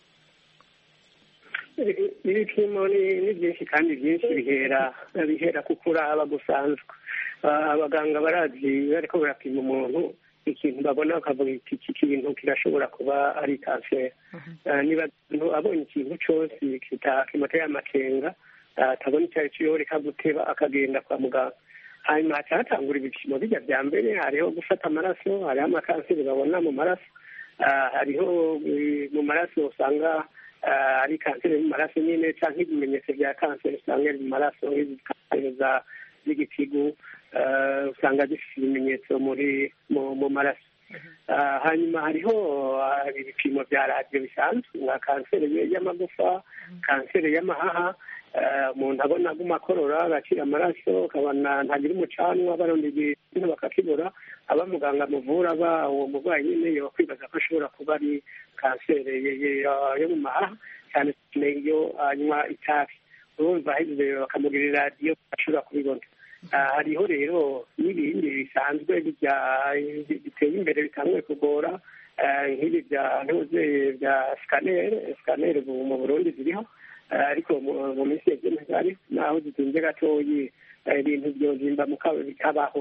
ibipimo ni byinshi kandi byinshi bihera bihera ku kuraba gusanzwe. abaganga barazi bariko barapima umuntu ikintu babona bakavuga iki kintu kirashobora kuba ari kanseri. niba abonye ikintu cyose kimuteye amakenga atabona icyo ari cyo reka guteba akagenda kwa muganga. hanyuma haca hatangura ibipimo bijya bya mbere hariho gufata amaraso hariho amakanseri babona mu maraso hariho mu maraso usanga ari kanseri mu maraso nyine cyangwa ibimenyetso bya kanseri usanga mu maraso nk'izikanseri z'igitigu usanga zifite ibimenyetso muri mu maraso. hanyuma hariho ibipimo bya radiyo bisanzwe nka kanseri y'amagufa kanseri y'amahaha umuntu abona aguma akorora agacira amaraso ukabona ntagira umucanwa barondeye ibintu bakakibura aba muganga amuvura aba uwo murwayi nyine yakwibaza ko ashobora kuba ari kanseri yo mu mahaha cyane cyane iyo anywa itabi urumva aheze bakamugirira radiyo ashobora kubibona. hariho rero n'ibindi bisanzwe biteye imbere bitanguye kugora nk'ibi bya ntuze bya sikaneri sikaneri mu burundi ziriho ariko mu minsi yagenewe ari naho zitunze gatoyi ibintu byozimba mu kawe bikabaho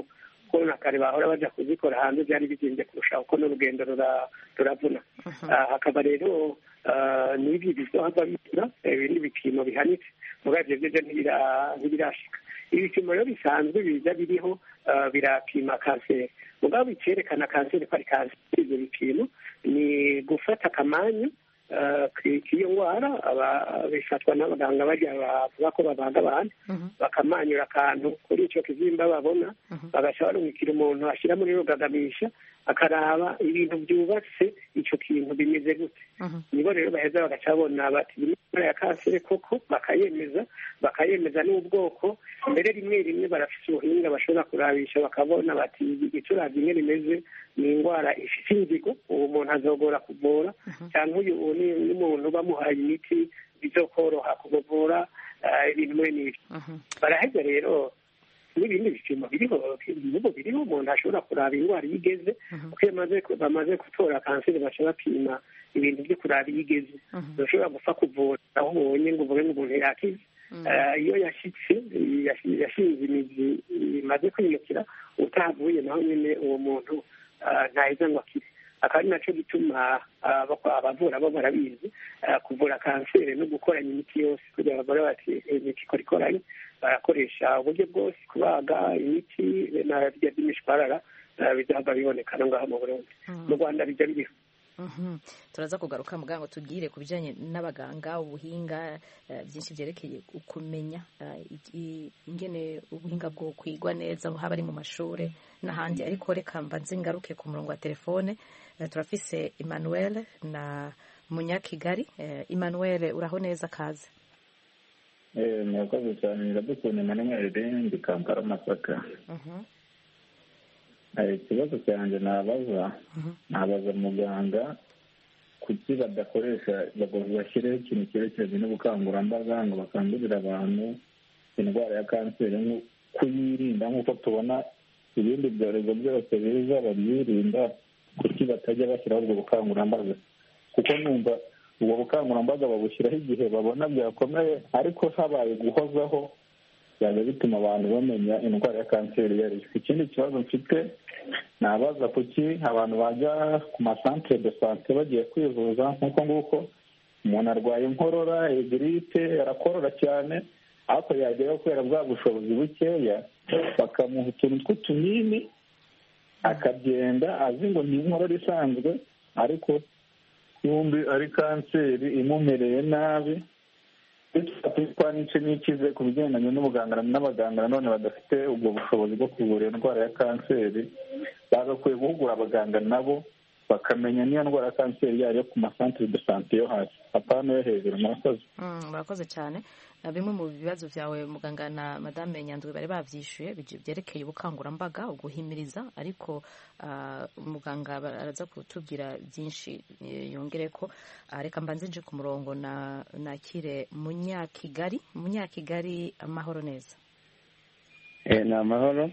kuko na kare bahora baja kuzikora hanze byari bizinze kurusha uko n'urugendo ruravuna. Hakaba rero n'ibi bizohava bitura ibindi bipimo bihanitse mugabo ivyo vyo ntibirashika. Ibipimo rero bisanzwe biza biriho birapima kanseri mugabo bicerekana kanseri ko ari kanseri. Ivyo bipimo ni gufata akamanyu k'iyo ndwara bifatwa n'abaganga bajya bavuga ko babaga abantu bakamanyura akantu kuri icyo kizimba babona bagaca barumikira umuntu ashyira muri rugagamisha akaraba ibintu byubatse icyo kintu bimeze gute. nibo rero baheza bagaca babona bati indwara ya kanseri koko bakayemeza bakayemeza n'ubwoko mbere rimwe rimwe barafite ubuhinga bashobora kurabisha bakabona bati igicurane rimwe rimeze ni indwara ifite inzigo uwo muntu azogora kuvura cyangwa uyu ni umuntu bamuhaye imiti bizokoroha kumuvura ibintu muri n'ibyo. baraheza rero n'ibindi bipimo biriho n'ubu biriho umuntu ashobora kuraba indwara iyo igeze kuko iyo bamaze gutora kanseri baca bapima ibintu byo kuraba iyo igeze bashobora gupfa kuvura aho ubonye ngo uvuge ngo umuntu yakize. iyo yashyitse yashinze imizi imaze kwiyukira utahavuye naho nyine uwo muntu ntaheza ngo akire. akaba ari nacyo gituma abavura bo barabizi kuvura kanseri no gukoranya imiti yose kugira ngo bagore bati imiti ikora ikoranye barakoresha uburyo bwose kubaga imiti na rya by'imishwarara bizaba biboneka no ngaho mu Burundi. mu Rwanda bijya biriho. turaza kugaruka muganga tubwire ku bijyanye n'abaganga ubuhinga byinshi byerekeye kumenya ingene ubuhinga bwo kwigwa neza haba ari mu mashuri n'ahandi. ariko reka mbanze ngaruke ku murongo wa telefone. turafise Emmanuel na Munyakigali. Emmanuel uraho neza kaze. murakoze cyane ndabukunda Emmanuel ndi Kampala Masaka. ikibazo cyanjye nabaza nabaza muganga kuki badakoresha bashyireho ikintu cyerekeranye n'ubukangurambaga ngo bakangurire abantu indwara ya kanseri kuyirinda nk'uko tubona ibindi byorezo byose biza babyirinda. kuki batajya bashyiraho ubwo bukangurambaga kuko numva ubwo bukangurambaga babushyiraho igihe babona byakomeye ariko habaye guhozaho byaba bituma abantu bamenya indwara ya kanseri iyo ari yo. ikindi kibazo mfite nabaza kuki abantu bajya ku masantere de sante bagiye kwivuza nk'uko nguko umuntu arwaye inkorora egiripe arakorora cyane ariko yageraho kubera bwa bushobozi bukeya bakamuha utuntu tw'utunini akagenda azi ngo ni inkorora isanzwe ariko yumbi ari kanseri imumereye nabi. kwa n'icyo n'ikize ku bigendanye n'ubuganga n'abaganga nanone badafite ubwo bushobozi bwo kuvura indwara ya kanseri bagakwiye guhugura abaganga nabo bakamenya niyo ndwara ya kanseri iyo ariyo ku masantere de sante yo hasi apana yo hejuru. murakoze. murakoze cyane. bimwe mu bibazo byawe muganga na madame Nyandwi bari babyishyuye byerekeye ubukangurambaga uguhimiriza ariko muganga araza kutubwira byinshi yongere ko reka mbanze nje ku murongo na nakire Munyakigali. Munyakigali amahoro neza. ni amahoro.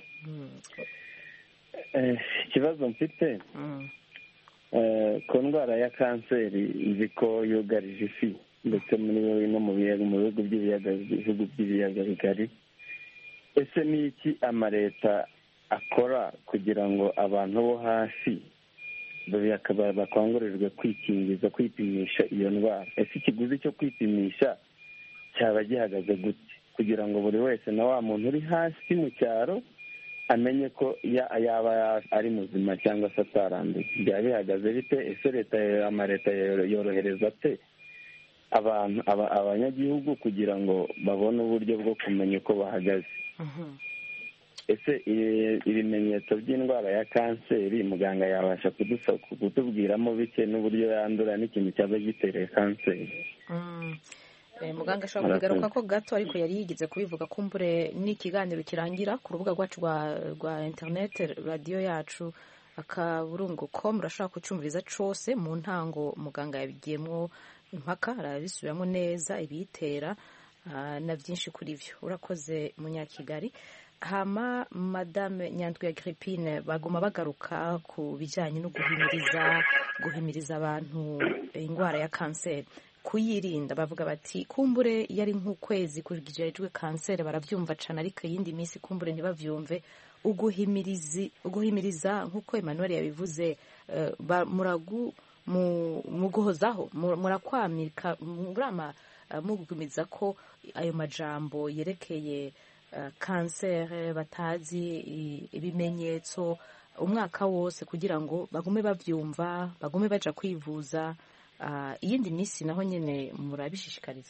ikibazo mfite ku ndwara ya kanseri nzi ko yugarije isi ndetse no mu bihugu by'ibiyaga bigari. ese ni iki amaleta akora kugira ngo abantu bo hasi bakangurirwe kwikingiza kwipimisha iyo ndwara? ese ikiguzi cyo kwipimisha cyaba gihagaze gute kugira ngo buri wese na wa muntu uri hasi mu cyaro amenye ko yaba ari muzima cyangwa se ataranduye? byaba bihagaze bite? ese leta amaleta yorohereza ate abantu abanyagihugu kugira ngo babone uburyo bwo kumenya uko bahagaze? ese ibimenyetso by'indwara ya kanseri muganga yabasha kutubwiramo bike n'uburyo yandura n'ikintu cyaba gitereye kanseri? muganga ashobora kubigaruka ko gato ariko yari yigize kubivuga kumbure n'ikiganiro kirangira ku rubuga rwacu rwa interineti radiyo yacu akaburungu ko murashobora kucyumviriza cyose. mu ntango muganga yabigiyemo impaka arabisubiramo neza ibiyitera na byinshi kuri byo. urakoze Munyakigali. hama madame Nyandwi Agrippine baguma bagaruka ku bijyanye no guhimiriza guhimiriza abantu indwara ya kanseri kuyirinda. bavuga bati kumbure yari nk'ukwezi kujejwe kanseri barabyumva cyane ariko iyindi minsi kumbure ntibabyumve uguhimirizi uguhimiriza nk'uko Emmanuel yabivuze muragu mu guhozaho murakwamika murama mugumiza ko ayo majambo yerekeye kanseri batazi ibimenyetso umwaka wose kugira ngo bagume bavyumva bagume baja kwivuza iyindi minsi naho nyene murabishishikariza?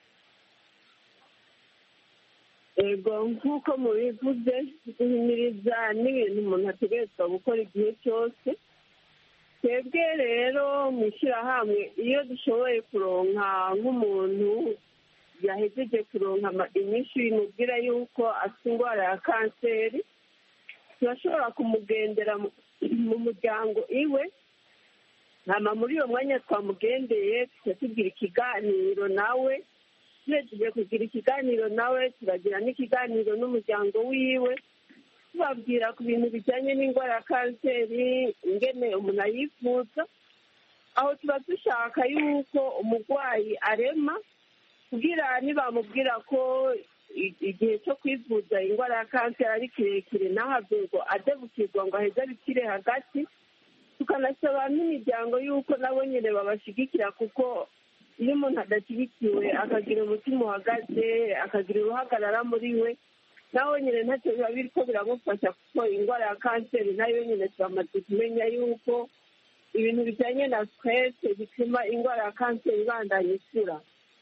ego nk'uko mubivuze guhimiriza n'ibintu umuntu ategerezwa gukora igihe cyose. twebwe rero mu ishyirahamwe iyo dushoboye kuronka nk'umuntu yahejeje kuronka inyinshi bimubwira yuko afite indwara ya kanseri, turashobora kumugendera mu muryango iwe, hama muri uwo mwanya twamugendeye tugira ikiganiro nawe, tugiye kugira ikiganiro nawe turagira n'ikiganiro n'umuryango wiwe, tubabwira ku bintu bijyanye n'indwara ya kanseri ingene umuntu ayivuza. aho tuba dushaka yuko umurwayi arema kugira nibamubwira ko igihe cyo kwivuza indwara ya kanseri ari kirekire ntahave ngo adebukirwa ngo aheze abikire hagati, tukanasaba n'imiryango yuko nabo nyine babashyigikira, kuko iyo umuntu adashyigikiwe akagira umutima uhagaze akagira uruhagarara muri we, nawe nyine ntacyo biba biri ko biramufasha, kuko indwara ya kanseri nayo nyine turamaze kumenya yuko ibintu bijyanye na stress bituma indwara ya kanseri ibandanya ikura.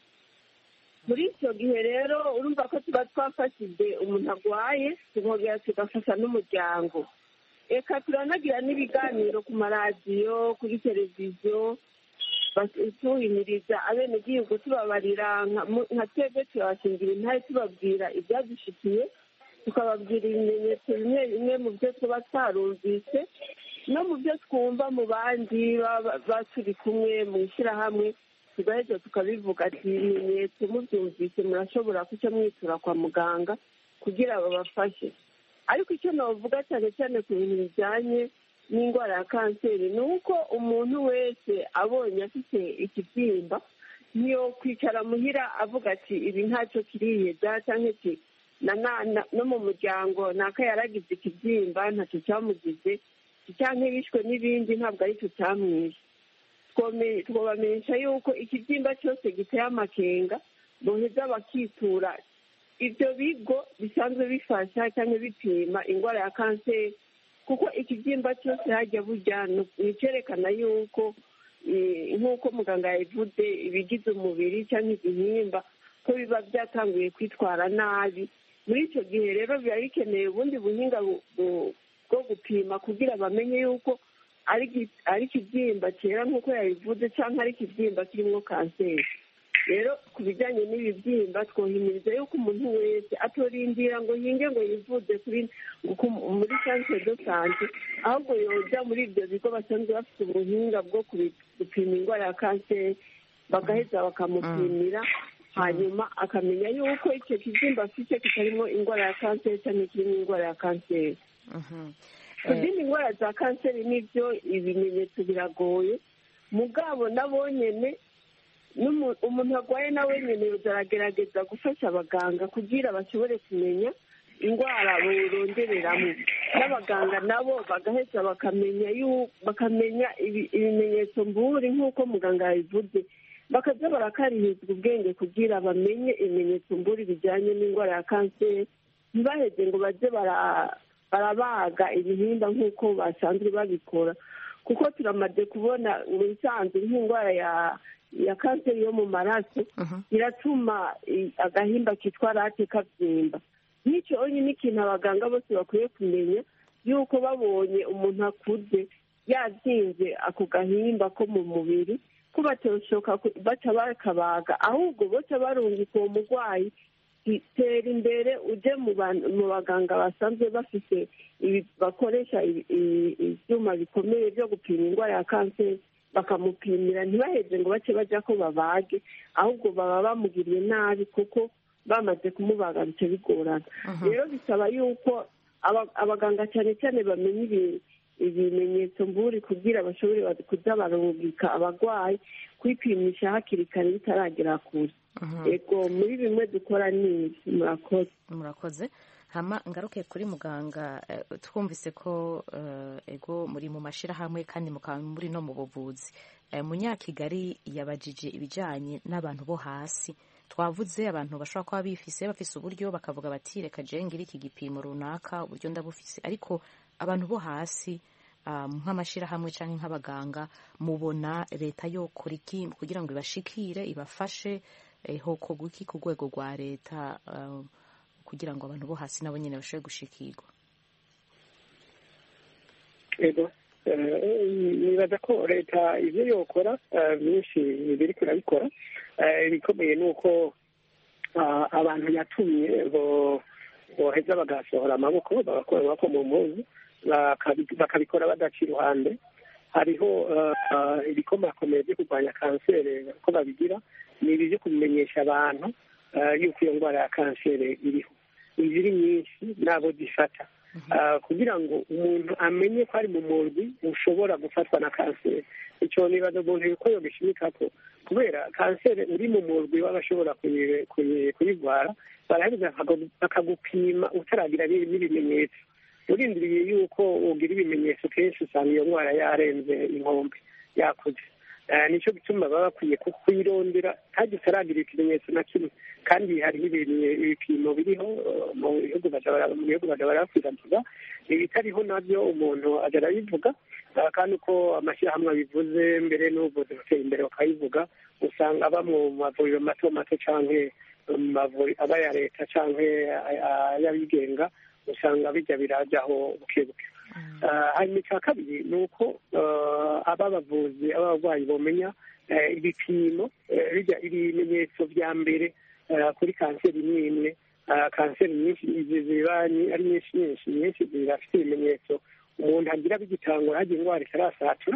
muri icyo gihe rero urumva ko tuba twafashije umuntu arwaye, tukongera tugafasha n'umuryango. Eka turanagira n'ibiganiro ku maradiyo, kuri televiziyo, tuhimiriza abenegihugu tubabarira nka twebwe turabashingira intare tubabwira ibyadushikiye, tukababwira ibimenyetso bimwe bimwe mu byo tuba twarumvise no mu byo twumva mu bandi baba turi kumwe mu ishyirahamwe, tugaheza tukabivuga ati ibimenyetso mubyumvise murashobora kuca mwitura kwa muganga kugira babafashe. ariko icyo navuga cyane cyane ku bintu bijyanye n'indwara ya kanseri ni uko umuntu wese abonye afite ikibyimba niyo kwicara muhira avuga ati ibi ntacyo kiriheza, cyangwa ati no mu muryango naka yaragize ikibyimba ntacyo cyamugize, cyangwa bishwe n'ibindi ntabwo aricyo cyamwishe. twabamenyesha yuko ikibyimba cyose giteye amakenga boheza bakitura ibyo bigo bisanzwe bifasha cyangwa bipima indwara ya kanseri, kuko ikibyimba cyose hajya burya ni cyerekana yuko nk'uko muganga yabivuze ibigize umubiri cyangwa igihimba ko biba byatanguye kwitwara nabi. muri icyo gihe rero biba bikeneye ubundi buhinga bwo gupima kugira bamenye yuko ari ikibyimba cyera nk'uko yabivuze cyangwa ari ikibyimba kirimo kanseri. rero ku bijyanye n'ibi byimba twohimiriza yuko umuntu wese atorindira ngo yinge ngo yivuze muri santere do sante, ahubwo yoja muri ibyo bigo basanzwe bafite ubuhinga bwo gupima indwara ya kanseri, bagaheza bakamupimira hanyuma akamenya yuko icyo kibyimba afite kitarimo indwara ya kanseri cyangwa kirimo indwara ya kanseri. ku zindi ndwara za kanseri n'ibyo ibimenyetso biragoye, mugabo nabo nyine umuntu arwaye nawe nyine baragerageza gufasha abaganga kugira bashobore kumenya indwara borondereramo, n'abaganga nabo bagaheza bakamenya bakamenya ibimenyetso mburi nk'uko muganga yabivuze, bakaza barakarihizwa ubwenge kugira bamenye ibimenyetso mburi bijyanye n'indwara ya kanseri, ntibaheze ngo bajye barabaga ibihimba nk'uko basanzwe babikora, kuko turamaze kubona mu bisanzwe nk'indwara ya ya kanseri yo mu maraso iratuma agahimba kitwa rate kabyimba. n'icyo nyine ikintu abaganga bose bakwiye kumenya, yuko babonye umuntu akuze yazinze ako gahimba ko mu mubiri ko batoshoka baca bakabaga, ahubwo bose barungika uwo murwayi tera imbere uje mu baganga basanzwe bafite bakoresha ibyuma bikomeye byo gupima indwara ya kanseri, bakamupimira ntibaheze ngo bace bajya ko babage, ahubwo baba bamugiriye nabi kuko bamaze kumubaga bice bigorana. rero bisaba yuko abaganga cyane cyane bamenya ibimenyetso mburi kugira bashobore kuza barungika abarwayi kwipimisha hakiri kare bitaragera kure. yego muri bimwe dukora n'ibi. murakoze murakoze hama ngaruke kuri muganga twumvise ko ego muri mu mashirahamwe kandi mukaba muri no mu buvuzi. Munyakigali yabajije ibijanye n'abantu bo hasi, twavuze abantu bashobora kuba bifise bafise uburyo bakavuga bati reka je ngira iki gipimo runaka uburyo ndabufise, ariko abantu bo hasi nk'amashirahamwe canke nk'abaganga mubona leta yokora iki kugira ngo ibashikire ibafashe hokorwa iki ku rwego rwa leta kugira ngo abantu bo hasi nabo nyene bashobore gushikirwa? Ego nibaza ko leta ivyo yokora byinshi biri kurabikora. Ibikomeye ni uko abantu yatumye boheza bagasohora amaboko bagakora amaboko mu mpuzu bakabikora badaca iruhande. Hariho ibikomakomeye byo kurwanya kanseri ko babigira, ni ibi byo kumenyesha abantu yuko iyo ndwara ya kanseri iriho, iziri nyinshi n'abo zifata, kugira ngo umuntu amenye ko ari mu murwi ushobora gufatwa na kanseri. Icyo nibaza umuntu yuko yogishimika ko kubera kanseri uri mu murwi w'abashobora kuyirwara, baraheza bakagupima utaragira n'ibimenyetso. Urindiriye yuko ugira ibimenyetso kenshi usanga iyo ndwara yarenze inkombe yakuze. Nicyo gituma baba bakwiye kuyirondera kandi utaragira ikimenyetso na kimwe, kandi hariho ibipimo biriho mu bihugu baja barakwiragiza, ibitariho nabyo umuntu aja arabivuga, kandi uko amashyirahamwe abivuze mbere n'ubuvuzi buteye imbere bakabivuga, usanga aba mu mavuriro mato mato canke aba ya leta canke ay'abigenga, usanga bijya birajyaho buke buke. hanyuma icya kabiri ni uko aba bavuzi abarwayi bamenya ibipimo ibimenyetso bya mbere kuri kanseri imwe imwe. Kanseri nyinshi ziba ari nyinshi nyinshi nyinshi zirafite ibimenyetso umuntu agira bigitangura hagira indwara itarasatura.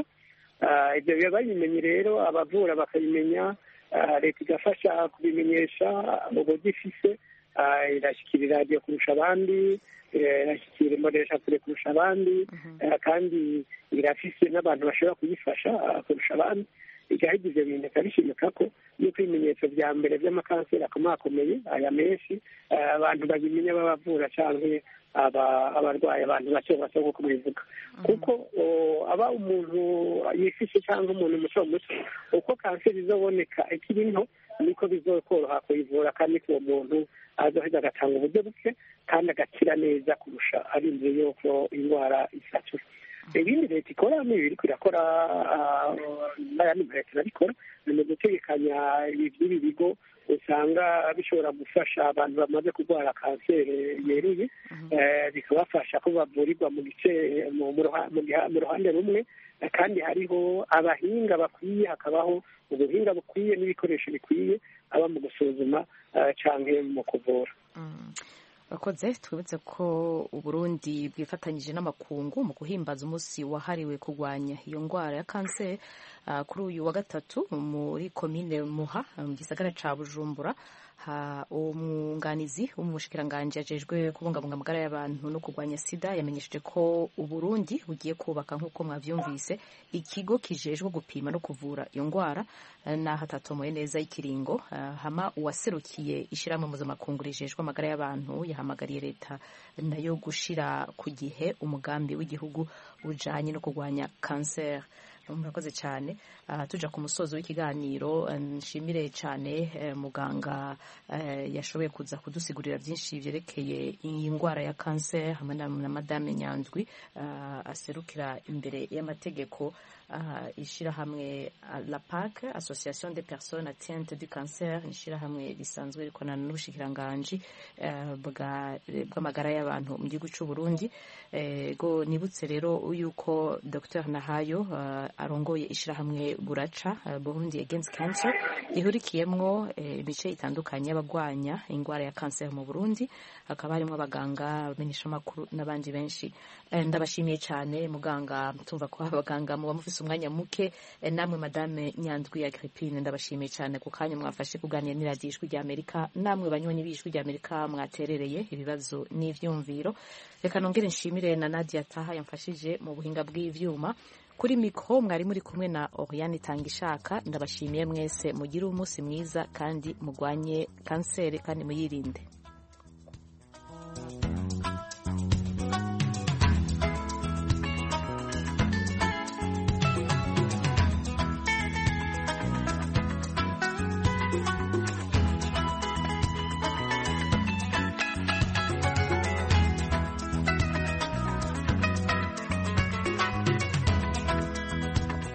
Ibyo biba babimenye rero, abavura bakabimenya, leta igafasha kubimenyesha mu buryo ifise, irashyikira radiyo kurusha abandi, irashyikira imbonesha kure kurusha abandi, kandi irafise n'abantu bashobora kuyifasha kurusha abandi. Igahiga ibyo bintu ikabishimika ko yuko ibimenyetso bya mbere by'amakanseri akomakomeye aya menshi abantu babimenya babavura cyangwa abarwayi abantu bake bake nk'uko bivuga, kuko aba umuntu yifishe cyangwa umuntu muto muto, uko kanseri izoboneka ikiri nto niko bizokoroha kuyivura, kandi uwo muntu azoheza agatanga uburyo buke kandi agakira neza kurusha arinze yuko indwara isatura. Ibindi leta ikora ni ibiri irakora, n'ayandi leta irabikora, ni mu gutegekanya ibi bigo usanga bishobora gufasha abantu bamaze kurwara kanseri yeruye, bikabafasha ko bavurirwa mu gice mu ruhande rumwe, kandi hariho abahinga bakwiye, hakabaho ubuhinga bukwiye n'ibikoresho bikwiye aba mu gusuzuma cyangwa mu kuvura. Bakoze twibutse ko Uburundi bwifatanyije n'amakungu mu guhimbaza umunsi wahariwe kurwanya iyo ndwara ya kanseri kuri uyu wa gatatu muri komine Muha mu gisagara ca Bujumbura. Umwunganizi w'umushikiranganji ajejwe kubungabunga amagara y'abantu no kurwanya sida yamenyesheje ko Uburundi bugiye kubaka nk'uko mwavyumvise ikigo kijejwe gupima no kuvura iyo ndwara na hatatomoye neza ikiringo. Hama uwaserukiye ishiramwe mpuzamakungu rijejwe amagara y'abantu yahamagariye leta nayo gushira ku gihe umugambi w'igihugu ujanye no kurwanya kanseri. Murakoze cyane. Tuja ku musozo w'ikiganiro, nshimire cyane muganga yashoboye kuza kudusigurira byinshi byerekeye iyi ndwara ya kanseri, hamwe na Madame Nyandwi aserukira imbere y'amategeko ishirahamwe la P A C, Association des personnes atteintes du cancer, ishirahamwe risanzwe rikorana n'ubushikiranganji bw'amagara y'abantu mu gihugu cy'u Burundi. Go nibutse rero yuko Dr Nahayo arongoye ishirahamwe Buraca, Burundi Against Cancer, ihurikiyemwo ibice itandukanye y'abagwanya indwara ya kanseri mu Burundi, hakaba harimo abaganga, abamenyesha makuru n'abandi benshi. Ndabashimiye cyane muganga, tumva ko abaganga mu bamufise umwanya muke, namwe Madame Nyandwi Agrippine ndabashimiye cyane ku kanya mwafashe kuganira n'iradiyo Ijwi ry'Amerika, namwe banywanyi b'Ijwi ry'Amerika mwaterereye ibibazo n'ivyumviro. Reka nongere nshimire na Nadia Taha yamfashije mu buhinga bw'ivyuma. Kuri mikro mwari muri kumwe na Oriane Tangishaka. Ndabashimiye mwese, mugire umunsi mwiza kandi mugwanye kanseri kandi muyirinde.